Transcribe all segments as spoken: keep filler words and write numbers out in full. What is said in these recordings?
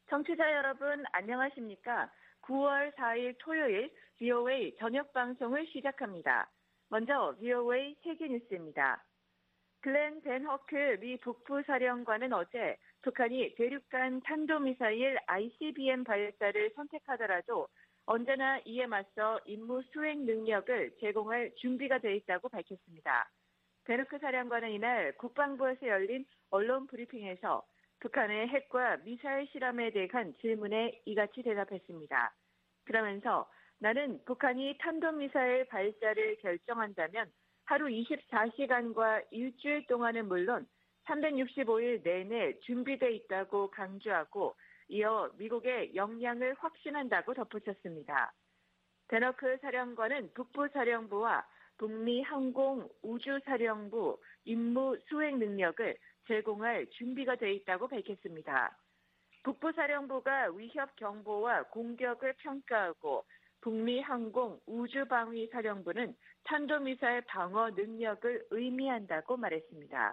청취자 여러분 안녕하십니까? 구월 사일 토요일 브이오에이 저녁 방송을 시작합니다. 먼저 브이오에이 세계뉴스입니다. 글렌 벤 허크 미 북부사령관은 어제 북한이 대륙간 탄도미사일 아이씨비엠 발사를 선택하더라도 언제나 이에 맞서 임무 수행 능력을 제공할 준비가 돼 있다고 밝혔습니다. 벤 허크 사령관은 이날 국방부에서 열린 언론 브리핑에서 북한의 핵과 미사일 실험에 대한 질문에 이같이 대답했습니다. 그러면서 나는 북한이 탄도미사일 발사를 결정한다면 하루 이십사시간과 일주일 동안은 물론 삼백육십오일 내내 준비돼 있다고 강조하고 이어 미국의 역량을 확신한다고 덧붙였습니다. 벤 허크 사령관은 북부사령부와 북미 항공우주사령부 임무 수행 능력을 제공할 준비가 돼 있다고 밝혔습니다. 북부사령부가 위협 경보와 공격을 평가하고 북미 항공우주방위사령부는 탄도미사일 방어 능력을 의미한다고 말했습니다.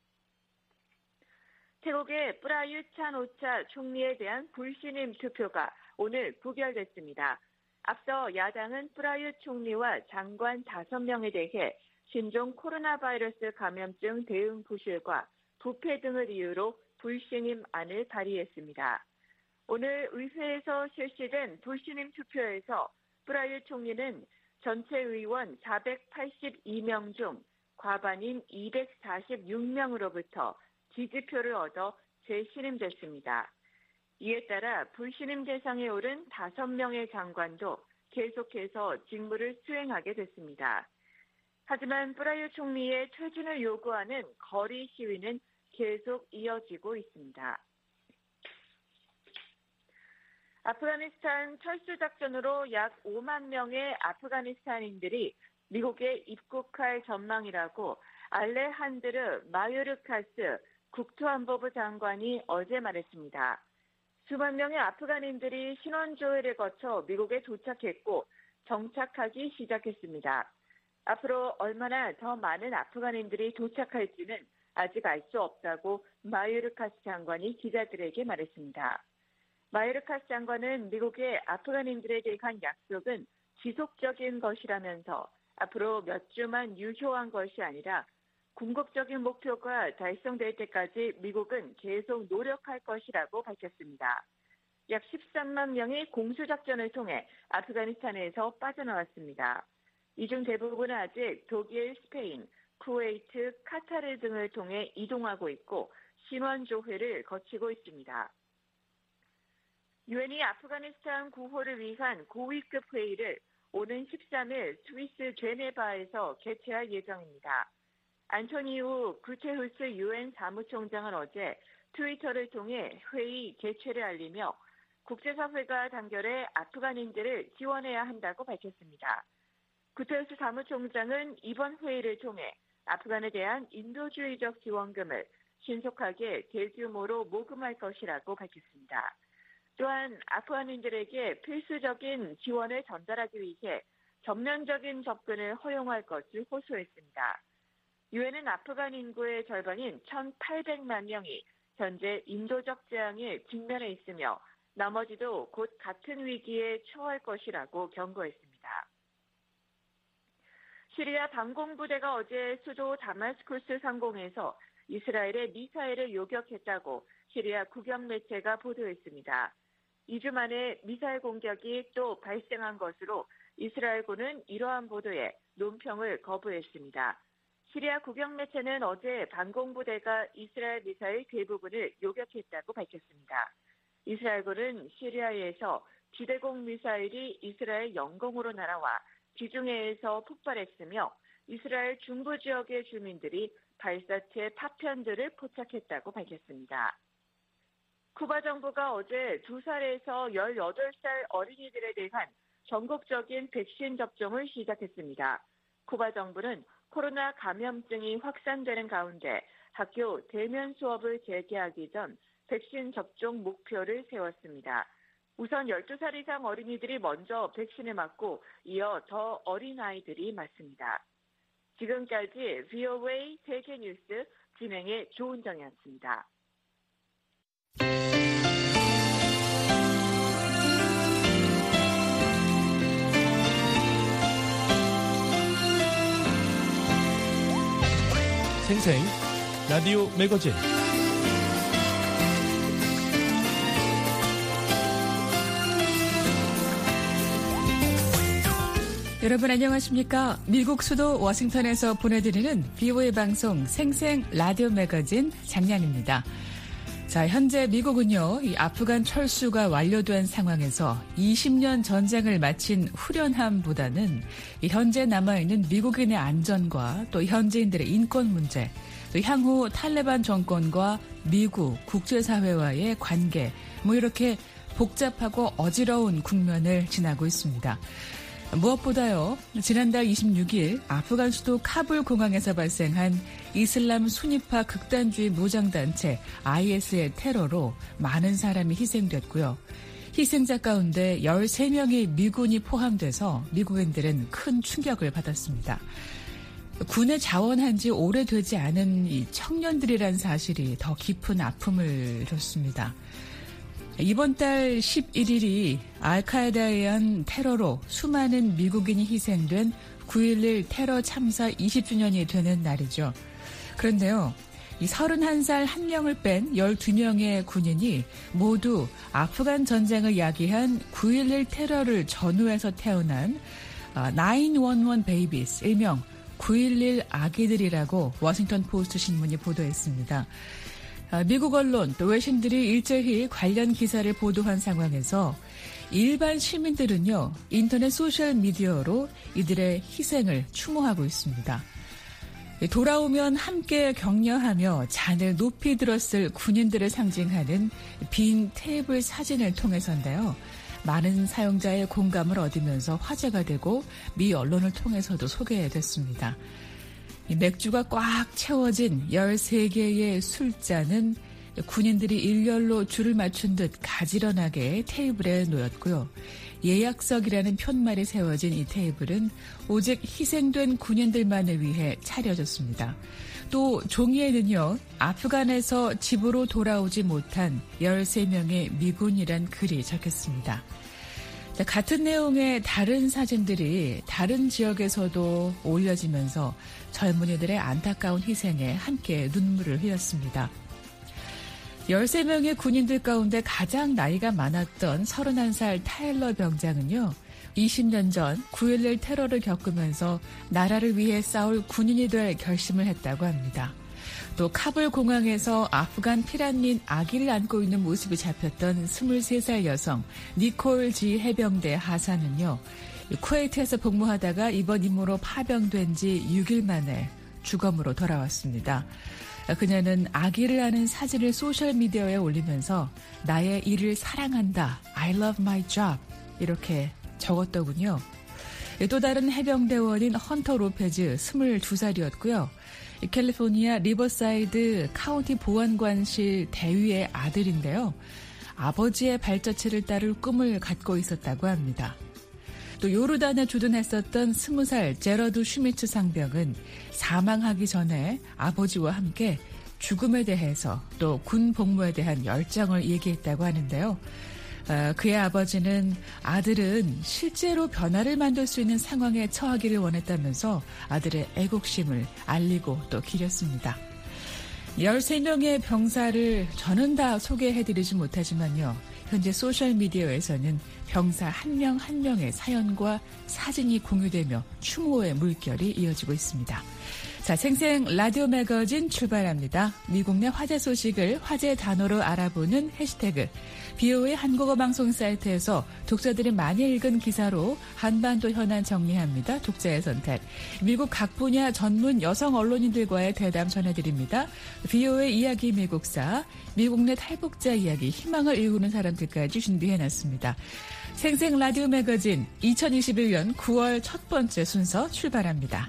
태국의 프라윕 찬오차 총리에 대한 불신임 투표가 오늘 부결됐습니다. 앞서 야당은 프라윕 총리와 장관 다섯 명에 대해 신종 코로나 바이러스 감염증 대응 부실과 부패 등을 이유로 불신임안을 발의했습니다. 오늘 의회에서 실시된 불신임 투표에서 프라윕 총리는 전체 의원 사백팔십이명 중 과반인 이백사십육명으로부터 지지표를 얻어 재신임됐습니다. 이에 따라 불신임 대상에 오른 다섯 명의 장관도 계속해서 직무를 수행하게 됐습니다. 하지만 프라윕 총리의 퇴진을 요구하는 거리 시위는 계속 이어지고 있습니다. 아프가니스탄 철수작전으로 약 오만 명의 아프가니스탄인들이 미국에 입국할 전망이라고 알레한드르 마요르카스 국토안보부 장관이 어제 말했습니다. 수만 명의 아프간인들이 신원조회를 거쳐 미국에 도착했고 정착하기 시작했습니다. 앞으로 얼마나 더 많은 아프간인들이 도착할지는 아직 알 수 없다고 마요르카스 장관이 기자들에게 말했습니다. 마요르카스 장관은 미국의 아프간인들에 대한 약속은 지속적인 것이라면서 앞으로 몇 주만 유효한 것이 아니라 궁극적인 목표가 달성될 때까지 미국은 계속 노력할 것이라고 밝혔습니다. 약 십삼만 명이 공수작전을 통해 아프가니스탄에서 빠져나왔습니다. 이 중 대부분은 아직 독일, 스페인, 쿠웨이트, 카타르 등을 통해 이동하고 있고 신원조회를 거치고 있습니다. 유엔이 아프가니스탄 구호를 위한 고위급 회의를 오는 십삼일 스위스 제네바에서 개최할 예정입니다. 안토니우 구테후스 유엔 사무총장은 어제 트위터를 통해 회의 개최를 알리며 국제사회가 단결해 아프간인들을 지원해야 한다고 밝혔습니다. 구테후스 사무총장은 이번 회의를 통해 아프간에 대한 인도주의적 지원금을 신속하게 대규모로 모금할 것이라고 밝혔습니다. 또한 아프간인들에게 필수적인 지원을 전달하기 위해 전면적인 접근을 허용할 것을 호소했습니다. 유엔은 아프간 인구의 절반인 천팔백만 명이 현재 인도적 재앙에 직면해 있으며 나머지도 곧 같은 위기에 처할 것이라고 경고했습니다. 시리아 방공부대가 어제 수도 다마스쿠스 상공에서 이스라엘의 미사일을 요격했다고 시리아 국영 매체가 보도했습니다. 이 주 만에 미사일 공격이 또 발생한 것으로 이스라엘군은 이러한 보도에 논평을 거부했습니다. 시리아 국영 매체는 어제 방공부대가 이스라엘 미사일 대부분을 요격했다고 밝혔습니다. 이스라엘군은 시리아에서 지대공 미사일이 이스라엘 영공으로 날아와 지중해에서 폭발했으며 이스라엘 중부 지역의 주민들이 발사체 파편들을 포착했다고 밝혔습니다. 쿠바 정부가 어제 두 살에서 열여덟 살 어린이들에 대한 전국적인 백신 접종을 시작했습니다. 쿠바 정부는 코로나 감염증이 확산되는 가운데 학교 대면 수업을 재개하기 전 백신 접종 목표를 세웠습니다. 우선 열두 살 이상 어린이들이 먼저 백신을 맞고 이어 더 어린 아이들이 맞습니다. 지금까지 브이오에이 세계뉴스 진행의 조은정이었습니다. 생생 라디오 매거진. 여러분 안녕하십니까? 미국 수도 워싱턴에서 보내드리는 비오에이 방송 생생 라디오 매거진 장량입니다. 자, 현재 미국은요, 이 아프간 철수가 완료된 상황에서 이십 년 전쟁을 마친 후련함보다는 이 현재 남아있는 미국인의 안전과 또 현지인들의 인권 문제, 또 향후 탈레반 정권과 미국, 국제사회와의 관계, 뭐 이렇게 복잡하고 어지러운 국면을 지나고 있습니다. 무엇보다요, 지난달 이십육 일 아프간 수도 카불 공항에서 발생한 이슬람 순위파 극단주의 무장단체 아이에스의 테러로 많은 사람이 희생됐고요. 희생자 가운데 열세 명의 미군이 포함돼서 미국인들은 큰 충격을 받았습니다. 군에 자원한 지 오래되지 않은 이 청년들이란 사실이 더 깊은 아픔을 줬습니다. 이번 달 십일 일이 알카에다에 의한 테러로 수많은 미국인이 희생된 구일일 테러 참사 이십 주년이 되는 날이죠. 그런데요, 이 서른한 살 한 명을 뺀 열두 명의 군인이 모두 아프간 전쟁을 야기한 구일일 테러를 전후해서 태어난 나인일일 베이비스, 일명 구일일 아기들이라고 워싱턴 포스트 신문이 보도했습니다. 미국 언론 또 외신들이 일제히 관련 기사를 보도한 상황에서 일반 시민들은요, 인터넷 소셜미디어로 이들의 희생을 추모하고 있습니다. 돌아오면 함께 격려하며 잔을 높이 들었을 군인들을 상징하는 빈 테이블 사진을 통해서인데요. 많은 사용자의 공감을 얻으면서 화제가 되고 미 언론을 통해서도 소개됐습니다. 맥주가 꽉 채워진 열세 개의 술잔은 군인들이 일렬로 줄을 맞춘 듯 가지런하게 테이블에 놓였고요. 예약석이라는 푯말이 세워진 이 테이블은 오직 희생된 군인들만을 위해 차려졌습니다. 또 종이에는요, 아프간에서 집으로 돌아오지 못한 열세 명의 미군이란 글이 적혔습니다. 같은 내용의 다른 사진들이 다른 지역에서도 올려지면서 젊은이들의 안타까운 희생에 함께 눈물을 흘렸습니다. 열세 명의 군인들 가운데 가장 나이가 많았던 서른한 살 타일러 병장은요, 이십 년 전 구일일 테러를 겪으면서 나라를 위해 싸울 군인이 될 결심을 했다고 합니다. 또 카불 공항에서 아프간 피란민 아기를 안고 있는 모습이 잡혔던 스물세 살 여성 니콜 지 해병대 하사는요, 쿠웨이트에서 복무하다가 이번 임무로 파병된 지 육 일 만에 주검으로 돌아왔습니다. 그녀는 아기를 안은 사진을 소셜미디어에 올리면서 나의 일을 사랑한다, I love my job 이렇게 적었더군요. 또 다른 해병대원인 헌터 로페즈 스물두 살이었고요. 캘리포니아 리버사이드 카운티 보안관실 대위의 아들인데요. 아버지의 발자취를 따를 꿈을 갖고 있었다고 합니다. 또 요르단에 주둔했었던 스무 살 제러드 슈미츠 상병은 사망하기 전에 아버지와 함께 죽음에 대해서 또 군 복무에 대한 열정을 얘기했다고 하는데요. 어, 그의 아버지는 아들은 실제로 변화를 만들 수 있는 상황에 처하기를 원했다면서 아들의 애국심을 알리고 또 기렸습니다. 열세 명의 병사를 저는 다 소개해드리지 못하지만요, 현재 소셜미디어에서는 병사 한 명 한 명의 사연과 사진이 공유되며 추모의 물결이 이어지고 있습니다. 자, 생생 라디오 매거진 출발합니다. 미국 내 화제 소식을 화제 단어로 알아보는 해시태그. 비오에이 한국어 방송 사이트에서 독자들이 많이 읽은 기사로 한반도 현안 정리합니다. 독자의 선택. 미국 각 분야 전문 여성 언론인들과의 대담 전해드립니다. 비오에이 이야기 미국사, 미국 내 탈북자 이야기, 희망을 일구는 사람들까지 준비해놨습니다. 생생 라디오 매거진 이천이십일 년 구월 첫 번째 순서 출발합니다.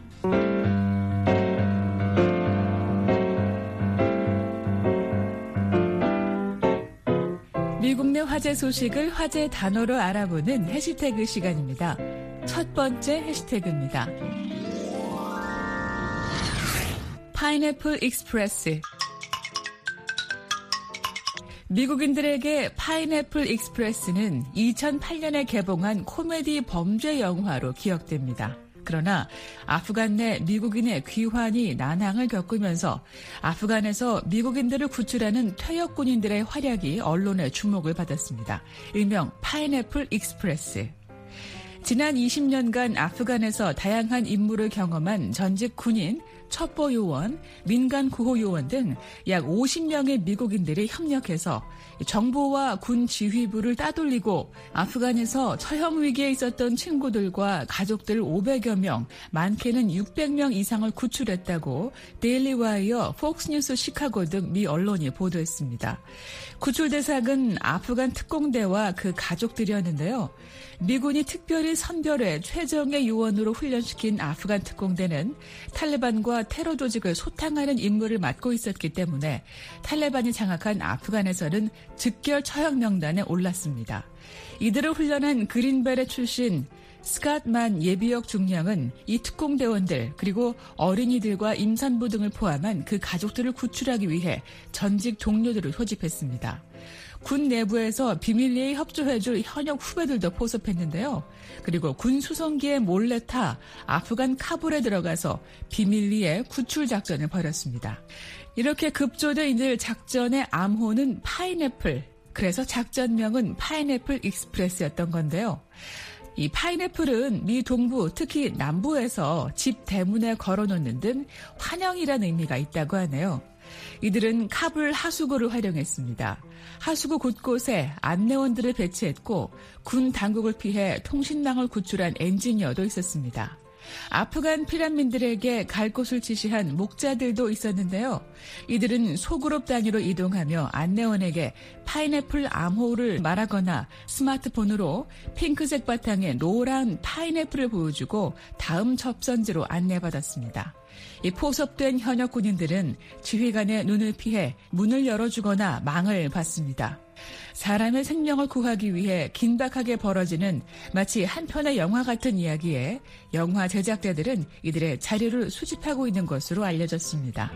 미국 내 화제 소식을 화제 단어로 알아보는 해시태그 시간입니다. 첫 번째 해시태그입니다. 파인애플 익스프레스. 미국인들에게 파인애플 익스프레스는 이천팔 년에 개봉한 코미디 범죄 영화로 기억됩니다. 그러나 아프간 내 미국인의 귀환이 난항을 겪으면서 아프간에서 미국인들을 구출하는 퇴역 군인들의 활약이 언론의 주목을 받았습니다. 일명 파인애플 익스프레스. 지난 이십 년간 아프간에서 다양한 임무를 경험한 전직 군인, 첩보 요원, 민간 구호 요원 등 약 오십 명의 미국인들이 협력해서 정보와 군 지휘부를 따돌리고 아프간에서 처형 위기에 있었던 친구들과 가족들 오백여 명, 많게는 육백 명 이상을 구출했다고 데일리 와이어, 폭스뉴스 시카고 등 미 언론이 보도했습니다. 구출 대상은 아프간 특공대와 그 가족들이었는데요. 미군이 특별히 선별해 최정예 요원으로 훈련시킨 아프간 특공대는 탈레반과 테러 조직을 소탕하는 임무를 맡고 있었기 때문에 탈레반이 장악한 아프간에서는 즉결 처형 명단에 올랐습니다. 이들을 훈련한 그린베레 출신 스캇만 예비역 중령은 이 특공대원들 그리고 어린이들과 임산부 등을 포함한 그 가족들을 구출하기 위해 전직 동료들을 소집했습니다. 군 내부에서 비밀리에 협조해줄 현역 후배들도 포섭했는데요. 그리고 군 수송기에 몰래 타 아프간 카불에 들어가서 비밀리에 구출 작전을 벌였습니다. 이렇게 급조된 이들 작전의 암호는 파인애플, 그래서 작전명은 파인애플 익스프레스였던 건데요. 이 파인애플은 미 동부, 특히 남부에서 집 대문에 걸어놓는 등 환영이라는 의미가 있다고 하네요. 이들은 카불 하수구를 활용했습니다. 하수구 곳곳에 안내원들을 배치했고 군 당국을 피해 통신망을 구출한 엔지니어도 있었습니다. 아프간 피난민들에게 갈 곳을 지시한 목자들도 있었는데요. 이들은 소그룹 단위로 이동하며 안내원에게 파인애플 암호를 말하거나 스마트폰으로 핑크색 바탕에 노란 파인애플을 보여주고 다음 접선지로 안내받았습니다. 이 포섭된 현역 군인들은 지휘관의 눈을 피해 문을 열어주거나 망을 받습니다. 사람의 생명을 구하기 위해 긴박하게 벌어지는 마치 한 편의 영화 같은 이야기에 영화 제작자들은 이들의 자료를 수집하고 있는 것으로 알려졌습니다.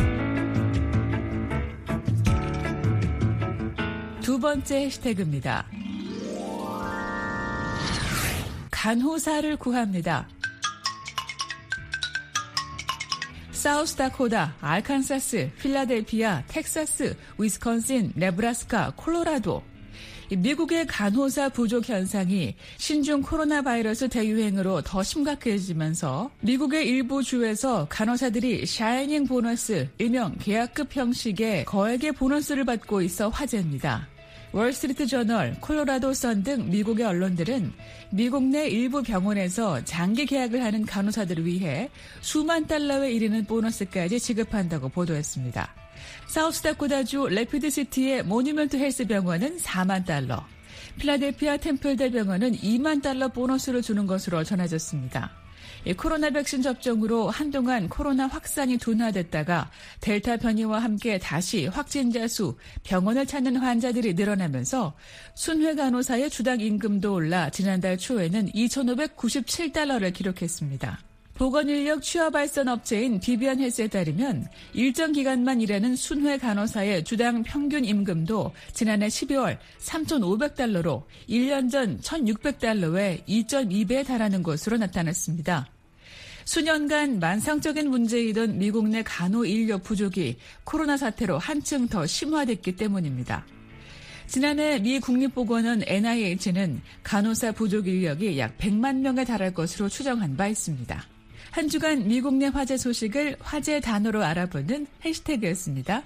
두 번째 해시태그입니다. 간호사를 구합니다. 사우스다코다, 알칸사스, 필라델피아, 텍사스, 위스콘신, 네브라스카, 콜로라도. 미국의 간호사 부족 현상이 신종 코로나 바이러스 대유행으로 더 심각해지면서 미국의 일부 주에서 간호사들이 샤이닝 보너스, 일명 계약급 형식의 거액의 보너스를 받고 있어 화제입니다. 월스트리트 저널, 콜로라도 선 등 미국의 언론들은 미국 내 일부 병원에서 장기 계약을 하는 간호사들을 위해 수만 달러에 이르는 보너스까지 지급한다고 보도했습니다. 사우스다코다주 레피드시티의 모뉴먼트 헬스 병원은 사만 달러, 필라델피아 템플대 병원은 이만 달러 보너스를 주는 것으로 전해졌습니다. 코로나 백신 접종으로 한동안 코로나 확산이 둔화됐다가 델타 변이와 함께 다시 확진자 수, 병원을 찾는 환자들이 늘어나면서 순회 간호사의 주당 임금도 올라 지난달 초에는 이천오백구십칠 달러를 기록했습니다. 보건인력 취업 발전 업체인 비비안 헬스에 따르면 일정 기간만 일하는 순회 간호사의 주당 평균 임금도 지난해 십이월 삼천오백 달러로 일 년 전 천육백 달러의 이 점 이 배에 달하는 것으로 나타났습니다. 수년간 만상적인 문제이던 미국 내 간호 인력 부족이 코로나 사태로 한층 더 심화됐기 때문입니다. 지난해 미 국립보건원 엔 아이 에이치는 간호사 부족 인력이 약 백만 명에 달할 것으로 추정한 바 있습니다. 한 주간 미국 내 화제 소식을 화제 단어로 알아보는 해시태그였습니다.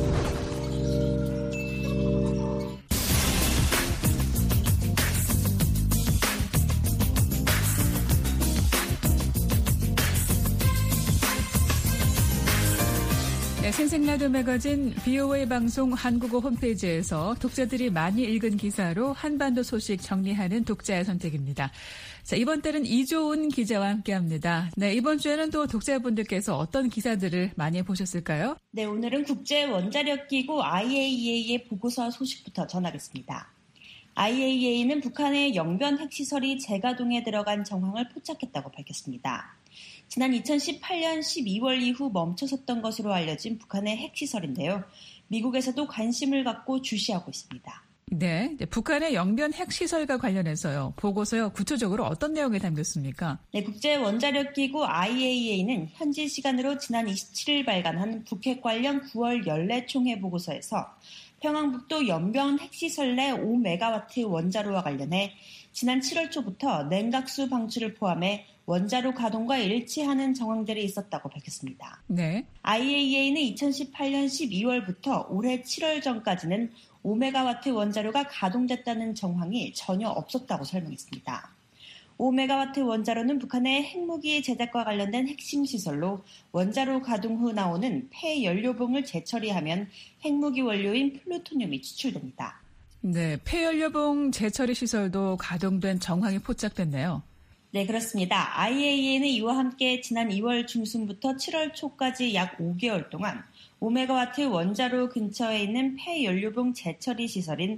네, 생생라디오 매거진 비오에이 방송 한국어 홈페이지에서 독자들이 많이 읽은 기사로 한반도 소식 정리하는 독자의 선택입니다. 자, 이번 달은 이조은 기자와 함께합니다. 네, 이번 주에는 또 독자분들께서 어떤 기사들을 많이 보셨을까요? 네, 오늘은 국제 원자력 기구 아이에이이에이의 보고서 소식부터 전하겠습니다. 아이에이이에이는 북한의 영변 핵시설이 재가동에 들어간 정황을 포착했다고 밝혔습니다. 지난 이천십팔 년 십이월 이후 멈춰섰던 것으로 알려진 북한의 핵시설인데요. 미국에서도 관심을 갖고 주시하고 있습니다. 네, 이제 북한의 영변 핵시설과 관련해서요. 보고서요. 구체적으로 어떤 내용이 담겼습니까? 네, 국제원자력기구 아이에이이에이는 현지 시간으로 지난 이십칠일 발간한 북핵 관련 구월 연례 총회 보고서에서 평안북도 연변 핵시설 내 오 메가와트 원자로와 관련해 지난 칠월 초부터 냉각수 방출을 포함해 원자로 가동과 일치하는 정황들이 있었다고 밝혔습니다. 네. 아이에이이에이는 이천십팔년 십이월부터 올해 칠월 전까지는 오 메가와트 원자로가 가동됐다는 정황이 전혀 없었다고 설명했습니다. 오 메가와트 원자로는 북한의 핵무기 제작과 관련된 핵심 시설로 원자로 가동 후 나오는 폐연료봉을 재처리하면 핵무기 원료인 플루토늄이 추출됩니다. 네, 폐연료봉 재처리 시설도 가동된 정황이 포착됐네요. 네, 그렇습니다. 아이에이이에이는 이와 함께 지난 이월 중순부터 칠월 초까지 약 오 개월 동안 오 메가와트 원자로 근처에 있는 폐연료봉 재처리 시설인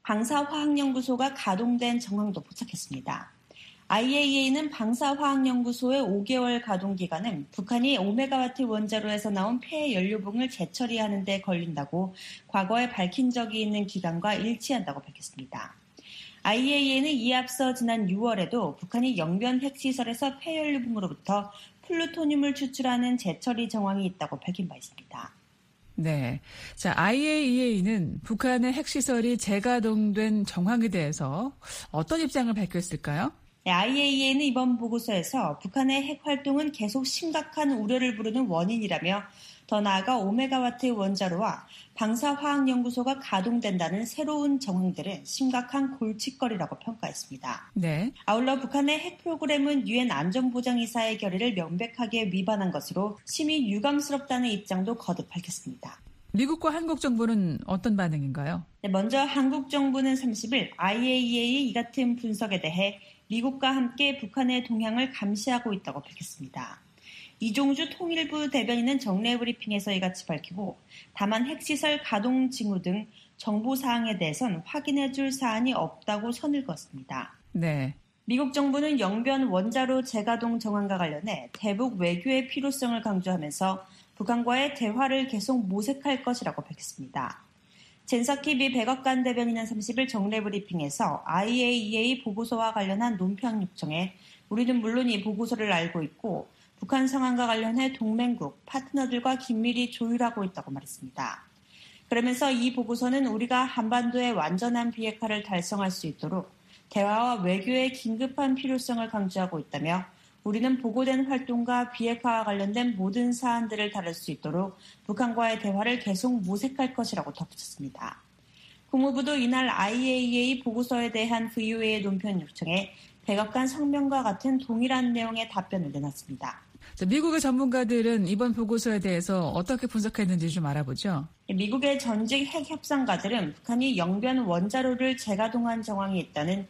방사화학연구소가 가동된 정황도 포착했습니다. 아이에이이에이는 방사화학연구소의 오 개월 가동 기간은 북한이 오 메가와트 원자로에서 나온 폐연료봉을 재처리하는 데 걸린다고 과거에 밝힌 적이 있는 기간과 일치한다고 밝혔습니다. 아이에이이에이는 이에 앞서 지난 유월에도 북한이 영변 핵시설에서 폐연료봉으로부터 플루토늄을 추출하는 재처리 정황이 있다고 밝힌 바 있습니다. 네. 자, 아이에이이에이는 북한의 핵시설이 재가동된 정황에 대해서 어떤 입장을 밝혔을까요? 네, 아이에이이에이는 이번 보고서에서 북한의 핵 활동은 계속 심각한 우려를 부르는 원인이라며 더 나아가 오 메가와트 원자로와 방사화학연구소가 가동된다는 새로운 정황들은 심각한 골칫거리라고 평가했습니다. 네. 아울러 북한의 핵 프로그램은 유엔 안전보장이사의 결의를 명백하게 위반한 것으로 심히 유감스럽다는 입장도 거듭 밝혔습니다. 미국과 한국 정부는 어떤 반응인가요? 네, 먼저 한국 정부는 삼십일 아이에이이에이의 이 같은 분석에 대해 미국과 함께 북한의 동향을 감시하고 있다고 밝혔습니다. 이종주 통일부 대변인은 정례 브리핑에서 이같이 밝히고 다만 핵시설 가동 징후 등 정보 사항에 대해선 확인해 줄 사안이 없다고 선을 그었습니다. 네. 미국 정부는 영변 원자로 재가동 정황과 관련해 대북 외교의 필요성을 강조하면서 북한과의 대화를 계속 모색할 것이라고 밝혔습니다. 젠사키 미 백악관 대변인은 삼십일 정례 브리핑에서 아이에이이에이 보고서와 관련한 논평 요청에 우리는 물론 이 보고서를 알고 있고 북한 상황과 관련해 동맹국, 파트너들과 긴밀히 조율하고 있다고 말했습니다. 그러면서 이 보고서는 우리가 한반도의 완전한 비핵화를 달성할 수 있도록 대화와 외교의 긴급한 필요성을 강조하고 있다며 우리는 보고된 활동과 비핵화와 관련된 모든 사안들을 다룰 수 있도록 북한과의 대화를 계속 모색할 것이라고 덧붙였습니다. 국무부도 이날 아이에이이에이 보고서에 대한 브이오에이의 논평 요청에 백악관 성명과 같은 동일한 내용의 답변을 내놨습니다. 미국의 전문가들은 이번 보고서에 대해서 어떻게 분석했는지 좀 알아보죠. 미국의 전직 핵협상가들은 북한이 영변 원자로를 재가동한 정황이 있다는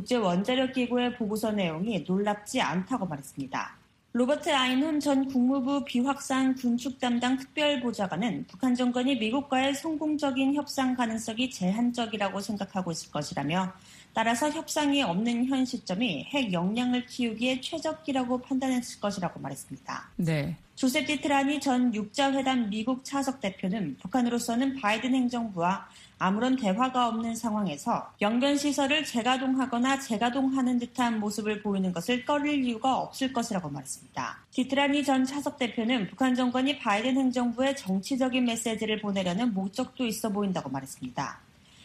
국제원자력기구의 보고서 내용이 놀랍지 않다고 말했습니다. 로버트 아인홈 전 국무부 비확산 군축 담당 특별보좌관은 북한 정권이 미국과의 성공적인 협상 가능성이 제한적이라고 생각하고 있을 것이라며 따라서 협상이 없는 현 시점이 핵 역량을 키우기에 최적기라고 판단했을 것이라고 말했습니다. 네. 조셉 디트라니 전 육자회담 미국 차석 대표는 북한으로서는 바이든 행정부와 아무런 대화가 없는 상황에서 영변 시설을 재가동하거나 재가동하는 듯한 모습을 보이는 것을 꺼릴 이유가 없을 것이라고 말했습니다. 디트라니 전 차석 대표는 북한 정권이 바이든 행정부에 정치적인 메시지를 보내려는 목적도 있어 보인다고 말했습니다.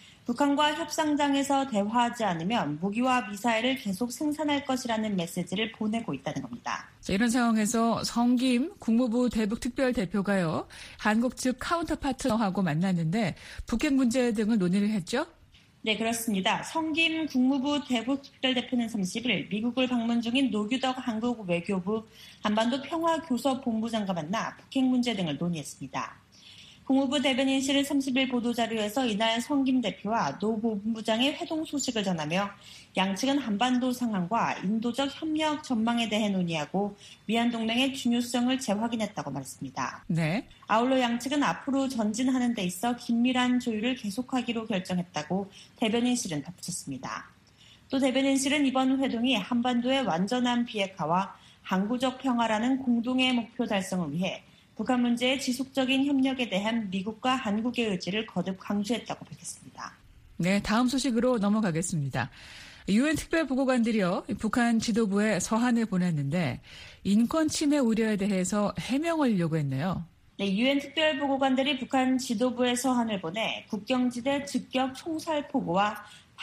북한과 협상장에서 대화하지 않으면 무기와 미사일을 계속 생산할 것이라는 메시지를 보내고 있다는 겁니다. 자, 이런 상황에서 성김 국무부 대북특별대표가요. 한국 측 카운터파트너하고 만났는데 북핵 문제 등을 논의를 했죠? 네, 그렇습니다. 성김 국무부 대북특별대표는 삼십일 미국을 방문 중인 노규덕 한국 외교부 한반도 평화교섭본부장과 만나 북핵 문제 등을 논의했습니다. 국무부 대변인실은 삼십일 보도자료에서 이날 성김 대표와 노 본부장의 회동 소식을 전하며 양측은 한반도 상황과 인도적 협력 전망에 대해 논의하고 미한동맹의 중요성을 재확인했다고 말했습니다. 네. 아울러 양측은 앞으로 전진하는 데 있어 긴밀한 조율을 계속하기로 결정했다고 대변인실은 덧붙였습니다. 또 대변인실은 이번 회동이 한반도의 완전한 비핵화와 항구적 평화라는 공동의 목표 달성을 위해 북한 문제의 지속적인 협력에 대한 미국과 한국의 의지를 거듭 강조했다고 밝혔습니다. 네, 다음 소식으로 넘어가겠습니다. 유엔 특별보고관들이요, 북한 지도부에 서한을 보냈는데 인권 침해 우려에 대해서 해명을 요구했네요. 네, 유엔 특별보고관들이 북한 지도부에 서한을 보내 국경지대 즉격 총살 포고와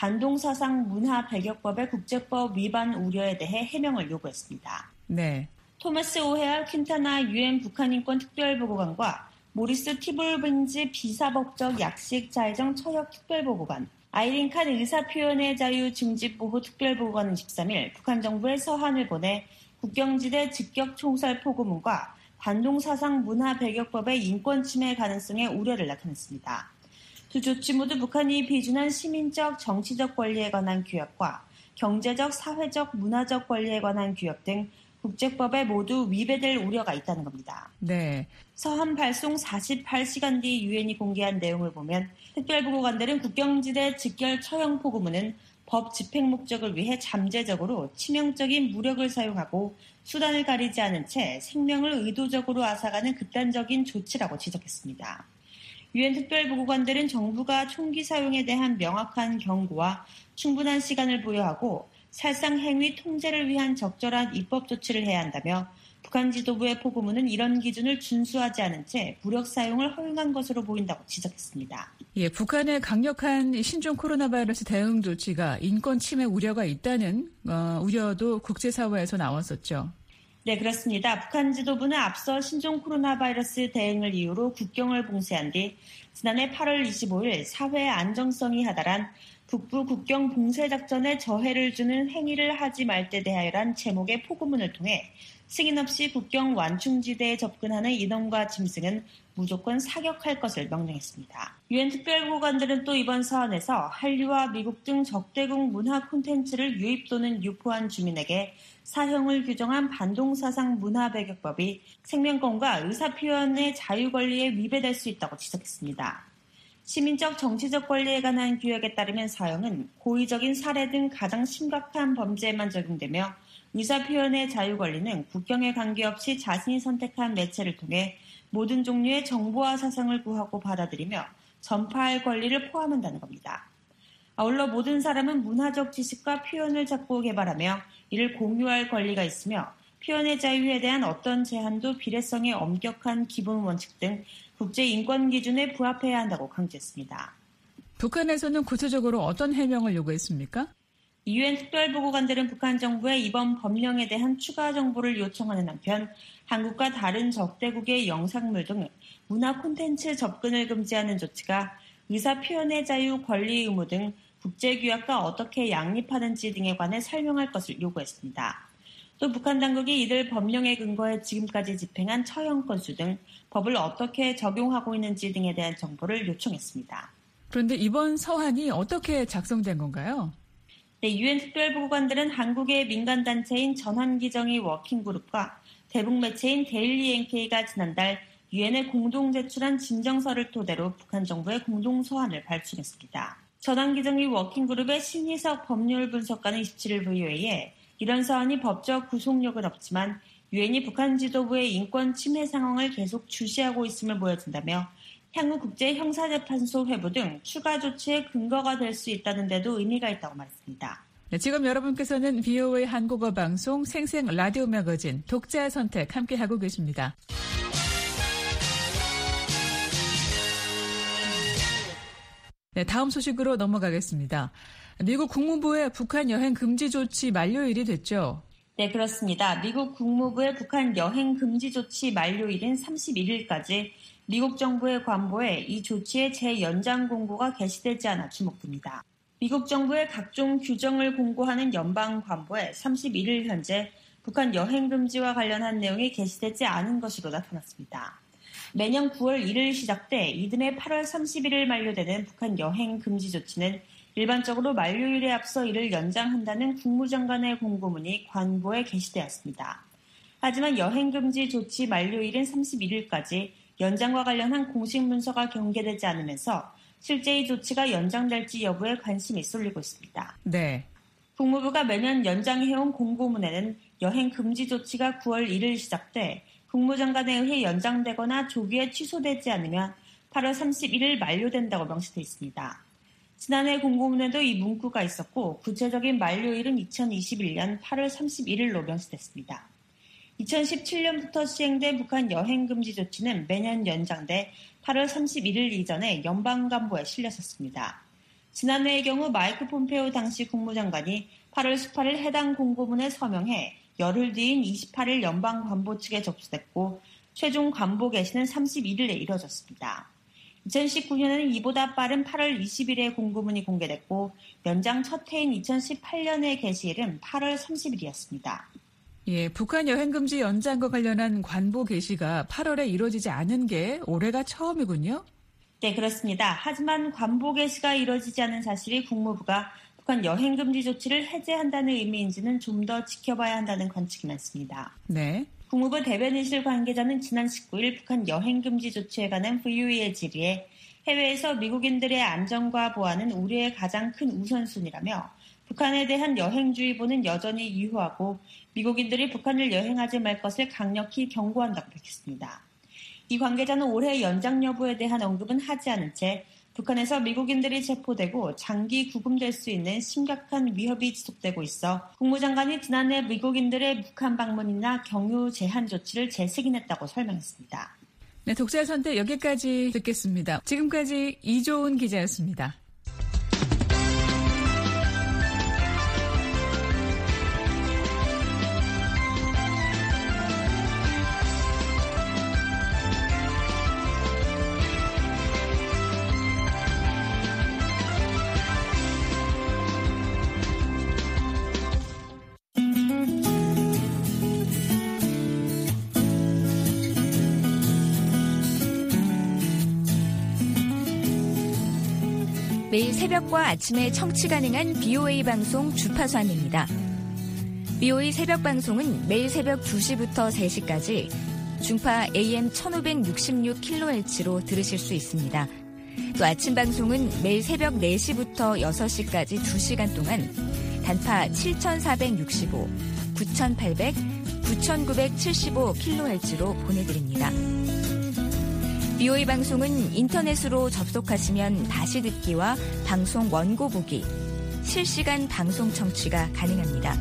반동사상 문화 배격법의 국제법 위반 우려에 대해 해명을 요구했습니다. 네. 토마스 오헤알 퀸타나 유엔 북한인권 특별보고관과 모리스 티볼빈즈 비사법적 약식 자해정 처역 특별보고관, 아이린 칸 의사표현의 자유 증집보호 특별보고관은 십삼 일 북한 정부에 서한을 보내 국경지대 즉격 총살 포고문과 반동사상 문화 배격법의 인권 침해 가능성에 우려를 나타냈습니다. 두 조치 모두 북한이 비준한 시민적, 정치적 권리에 관한 규약과 경제적, 사회적, 문화적 권리에 관한 규약 등 국제법에 모두 위배될 우려가 있다는 겁니다. 네. 서한 발송 사십팔 시간 뒤 유엔이 공개한 내용을 보면 특별보고관들은 국경지대 즉결 처형 포고문은 법 집행 목적을 위해 잠재적으로 치명적인 무력을 사용하고 수단을 가리지 않은 채 생명을 의도적으로 앗아가는 극단적인 조치라고 지적했습니다. 유엔 특별보고관들은 정부가 총기 사용에 대한 명확한 경고와 충분한 시간을 부여하고 살상 행위 통제를 위한 적절한 입법 조치를 해야 한다며 북한 지도부의 포고문은 이런 기준을 준수하지 않은 채 무력 사용을 허용한 것으로 보인다고 지적했습니다. 예, 북한의 강력한 신종 코로나 바이러스 대응 조치가 인권 침해 우려가 있다는 어, 우려도 국제사회에서 나왔었죠. 네, 그렇습니다. 북한 지도부는 앞서 신종 코로나 바이러스 대응을 이유로 국경을 봉쇄한 뒤 지난해 팔월 이십오일 사회 안정성이 하달한 북부 국경 봉쇄 작전에 저해를 주는 행위를 하지 말 때 대하여란 제목의 포고문을 통해 승인 없이 국경 완충지대에 접근하는 인원과 짐승은 무조건 사격할 것을 명령했습니다. 유엔 특별보고관들은 또 이번 서한에서 한류와 미국 등 적대국 문화 콘텐츠를 유입 또는 유포한 주민에게 사형을 규정한 반동사상 문화 배격법이 생명권과 의사표현의 자유 권리에 위배될 수 있다고 지적했습니다. 시민적 정치적 권리에 관한 규약에 따르면 사형은 고의적인 살해 등 가장 심각한 범죄에만 적용되며 의사표현의 자유 권리는 국경에 관계없이 자신이 선택한 매체를 통해 모든 종류의 정보와 사상을 구하고 받아들이며 전파할 권리를 포함한다는 겁니다. 아울러 모든 사람은 문화적 지식과 표현을 찾고 개발하며 이를 공유할 권리가 있으며 표현의 자유에 대한 어떤 제한도 비례성의 엄격한 기본 원칙 등 국제 인권 기준에 부합해야 한다고 강조했습니다. 북한에서는 구체적으로 어떤 해명을 요구했습니까? 유엔 특별보고관들은 북한 정부에 이번 법령에 대한 추가 정보를 요청하는 한편 한국과 다른 적대국의 영상물 등 문화 콘텐츠 접근을 금지하는 조치가 의사표현의 자유, 권리 의무 등 국제규약과 어떻게 양립하는지 등에 관해 설명할 것을 요구했습니다. 또 북한 당국이 이들 법령에 근거해 지금까지 집행한 처형 건수 등 법을 어떻게 적용하고 있는지 등에 대한 정보를 요청했습니다. 그런데 이번 서한이 어떻게 작성된 건가요? 네, 유엔 특별보고관들은 한국의 민간단체인 전환기정의 워킹그룹과 대북 매체인 데일리 엔케이가 지난달 유엔에 공동 제출한 진정서를 토대로 북한 정부의 공동 서한을 발송했습니다. 전환기정의 워킹그룹의 신희석 법률 분석관은 이십칠 일 브이오에이에 이런 서한이 법적 구속력은 없지만 유엔이 북한 지도부의 인권 침해 상황을 계속 주시하고 있음을 보여준다며 향후 국제형사재판소 회부 등 추가 조치의 근거가 될 수 있다는 데도 의미가 있다고 말했습니다. 네, 지금 여러분께서는 비오에이 한국어 방송 생생 라디오 매거진 독자 선택 함께하고 계십니다. 네, 다음 소식으로 넘어가겠습니다. 미국 국무부의 북한 여행 금지 조치 만료일이 됐죠? 네, 그렇습니다. 미국 국무부의 북한 여행 금지 조치 만료일인 삼십일 일까지 미국 정부의 관보에 이 조치의 재연장 공고가 게시되지 않아 주목됩니다. 미국 정부의 각종 규정을 공고하는 연방 관보에 삼십일 일 현재 북한 여행 금지와 관련한 내용이 게시되지 않은 것으로 나타났습니다. 매년 구월 일일 시작돼 이듬해 팔월 삼십일일 만료되는 북한 여행 금지 조치는 일반적으로 만료일에 앞서 이를 연장한다는 국무장관의 공고문이 관보에 게시되었습니다. 하지만 여행 금지 조치 만료일인 삼십일 일까지 연장과 관련한 공식 문서가 공개되지 않으면서 실제 이 조치가 연장될지 여부에 관심이 쏠리고 있습니다. 네. 국무부가 매년 연장해온 공고문에는 여행 금지 조치가 구월 일일 시작돼 국무장관에 의해 연장되거나 조기에 취소되지 않으면 팔월 삼십일일 만료된다고 명시되어 있습니다. 지난해 공고문에도 이 문구가 있었고 구체적인 만료일은 이천이십일년 팔월 삼십일일로 명시됐습니다. 이천십칠년부터 시행된 북한 여행금지 조치는 매년 연장돼 팔월 삼십일일 이전에 연방간부에 실렸었습니다. 지난해의 경우 마이크 폼페오 당시 국무장관이 팔월 십팔일 해당 공고문에 서명해 열흘 뒤인 이십팔일 연방관보 측에 접수됐고 최종 관보 개시는 삼십일일에 이뤄졌습니다. 이천십구년에는 이보다 빠른 팔월 이십일에 공고문이 공개됐고 연장 첫 해인 이천십팔년의 개시일은 팔월 삼십일이었습니다. 예, 북한 여행금지 연장과 관련한 관보 개시가 팔월에 이루어지지 않은 게 올해가 처음이군요. 네, 그렇습니다. 하지만 관보 개시가 이루어지지 않은 사실이 국무부가 북한 여행금지 조치를 해제한다는 의미인지는 좀 더 지켜봐야 한다는 관측이 많습니다. 네. 국무부 대변인실 관계자는 지난 십구일 북한 여행금지 조치에 관한 브이오에이의 질의에 해외에서 미국인들의 안전과 보안은 우리의 가장 큰 우선순위라며 북한에 대한 여행주의보는 여전히 유효하고 미국인들이 북한을 여행하지 말 것을 강력히 경고한다고 밝혔습니다. 이 관계자는 올해 연장 여부에 대한 언급은 하지 않은 채 북한에서 미국인들이 체포되고 장기 구금될 수 있는 심각한 위협이 지속되고 있어 국무장관이 지난해 미국인들의 북한 방문이나 경유 제한 조치를 재승인했다고 설명했습니다. 네, 독자의 선택 여기까지 듣겠습니다. 지금까지 이조은 기자였습니다. 매일 새벽과 아침에 청취 가능한 비오에이 방송 주파수 안내입니다. 비오에이 새벽 방송은 매일 새벽 두 시부터 세 시까지 중파 에이엠 천오백육십육 킬로헤르츠로 들으실 수 있습니다. 또 아침 방송은 매일 새벽 네 시부터 여섯 시까지 두 시간 동안 단파 칠천사백육십오, 구천팔백, 구천구백칠십오 킬로헤르츠로 보내드립니다. 비오에이 방송은 인터넷으로 접속하시면 다시 듣기와 방송 원고 보기, 실시간 방송 청취가 가능합니다.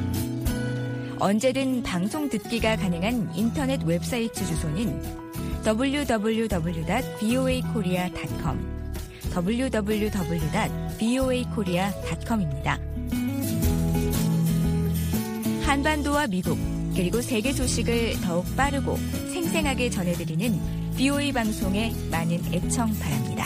언제든 방송 듣기가 가능한 인터넷 웹사이트 주소는 더블유 더블유 더블유 닷 비오에이 코리아 닷 컴, 더블유 더블유 더블유 닷 비오에이 코리아 닷 컴입니다. 한반도와 미국, 그리고 세계 소식을 더욱 빠르고 생생하게 전해드리는 비오에이 방송에 많은 애청 바랍니다.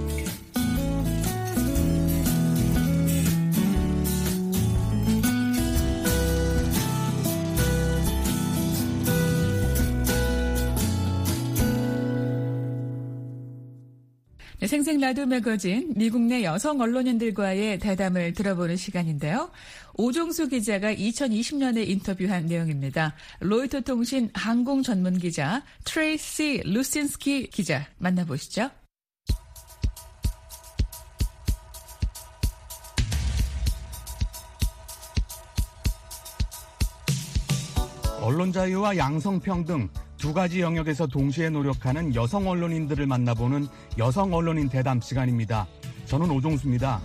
네, 생생 라디오 매거진 미국 내 여성 언론인들과의 대담을 들어보는 시간인데요. 오종수 기자가 이천이십년에 인터뷰한 내용입니다. 로이터 통신 항공 전문 기자 트레이시 루신스키 기자 만나보시죠. 언론 자유와 양성평등 두 가지 영역에서 동시에 노력하는 여성 언론인들을 만나보는 여성 언론인 대담 시간입니다. 저는 오종수입니다.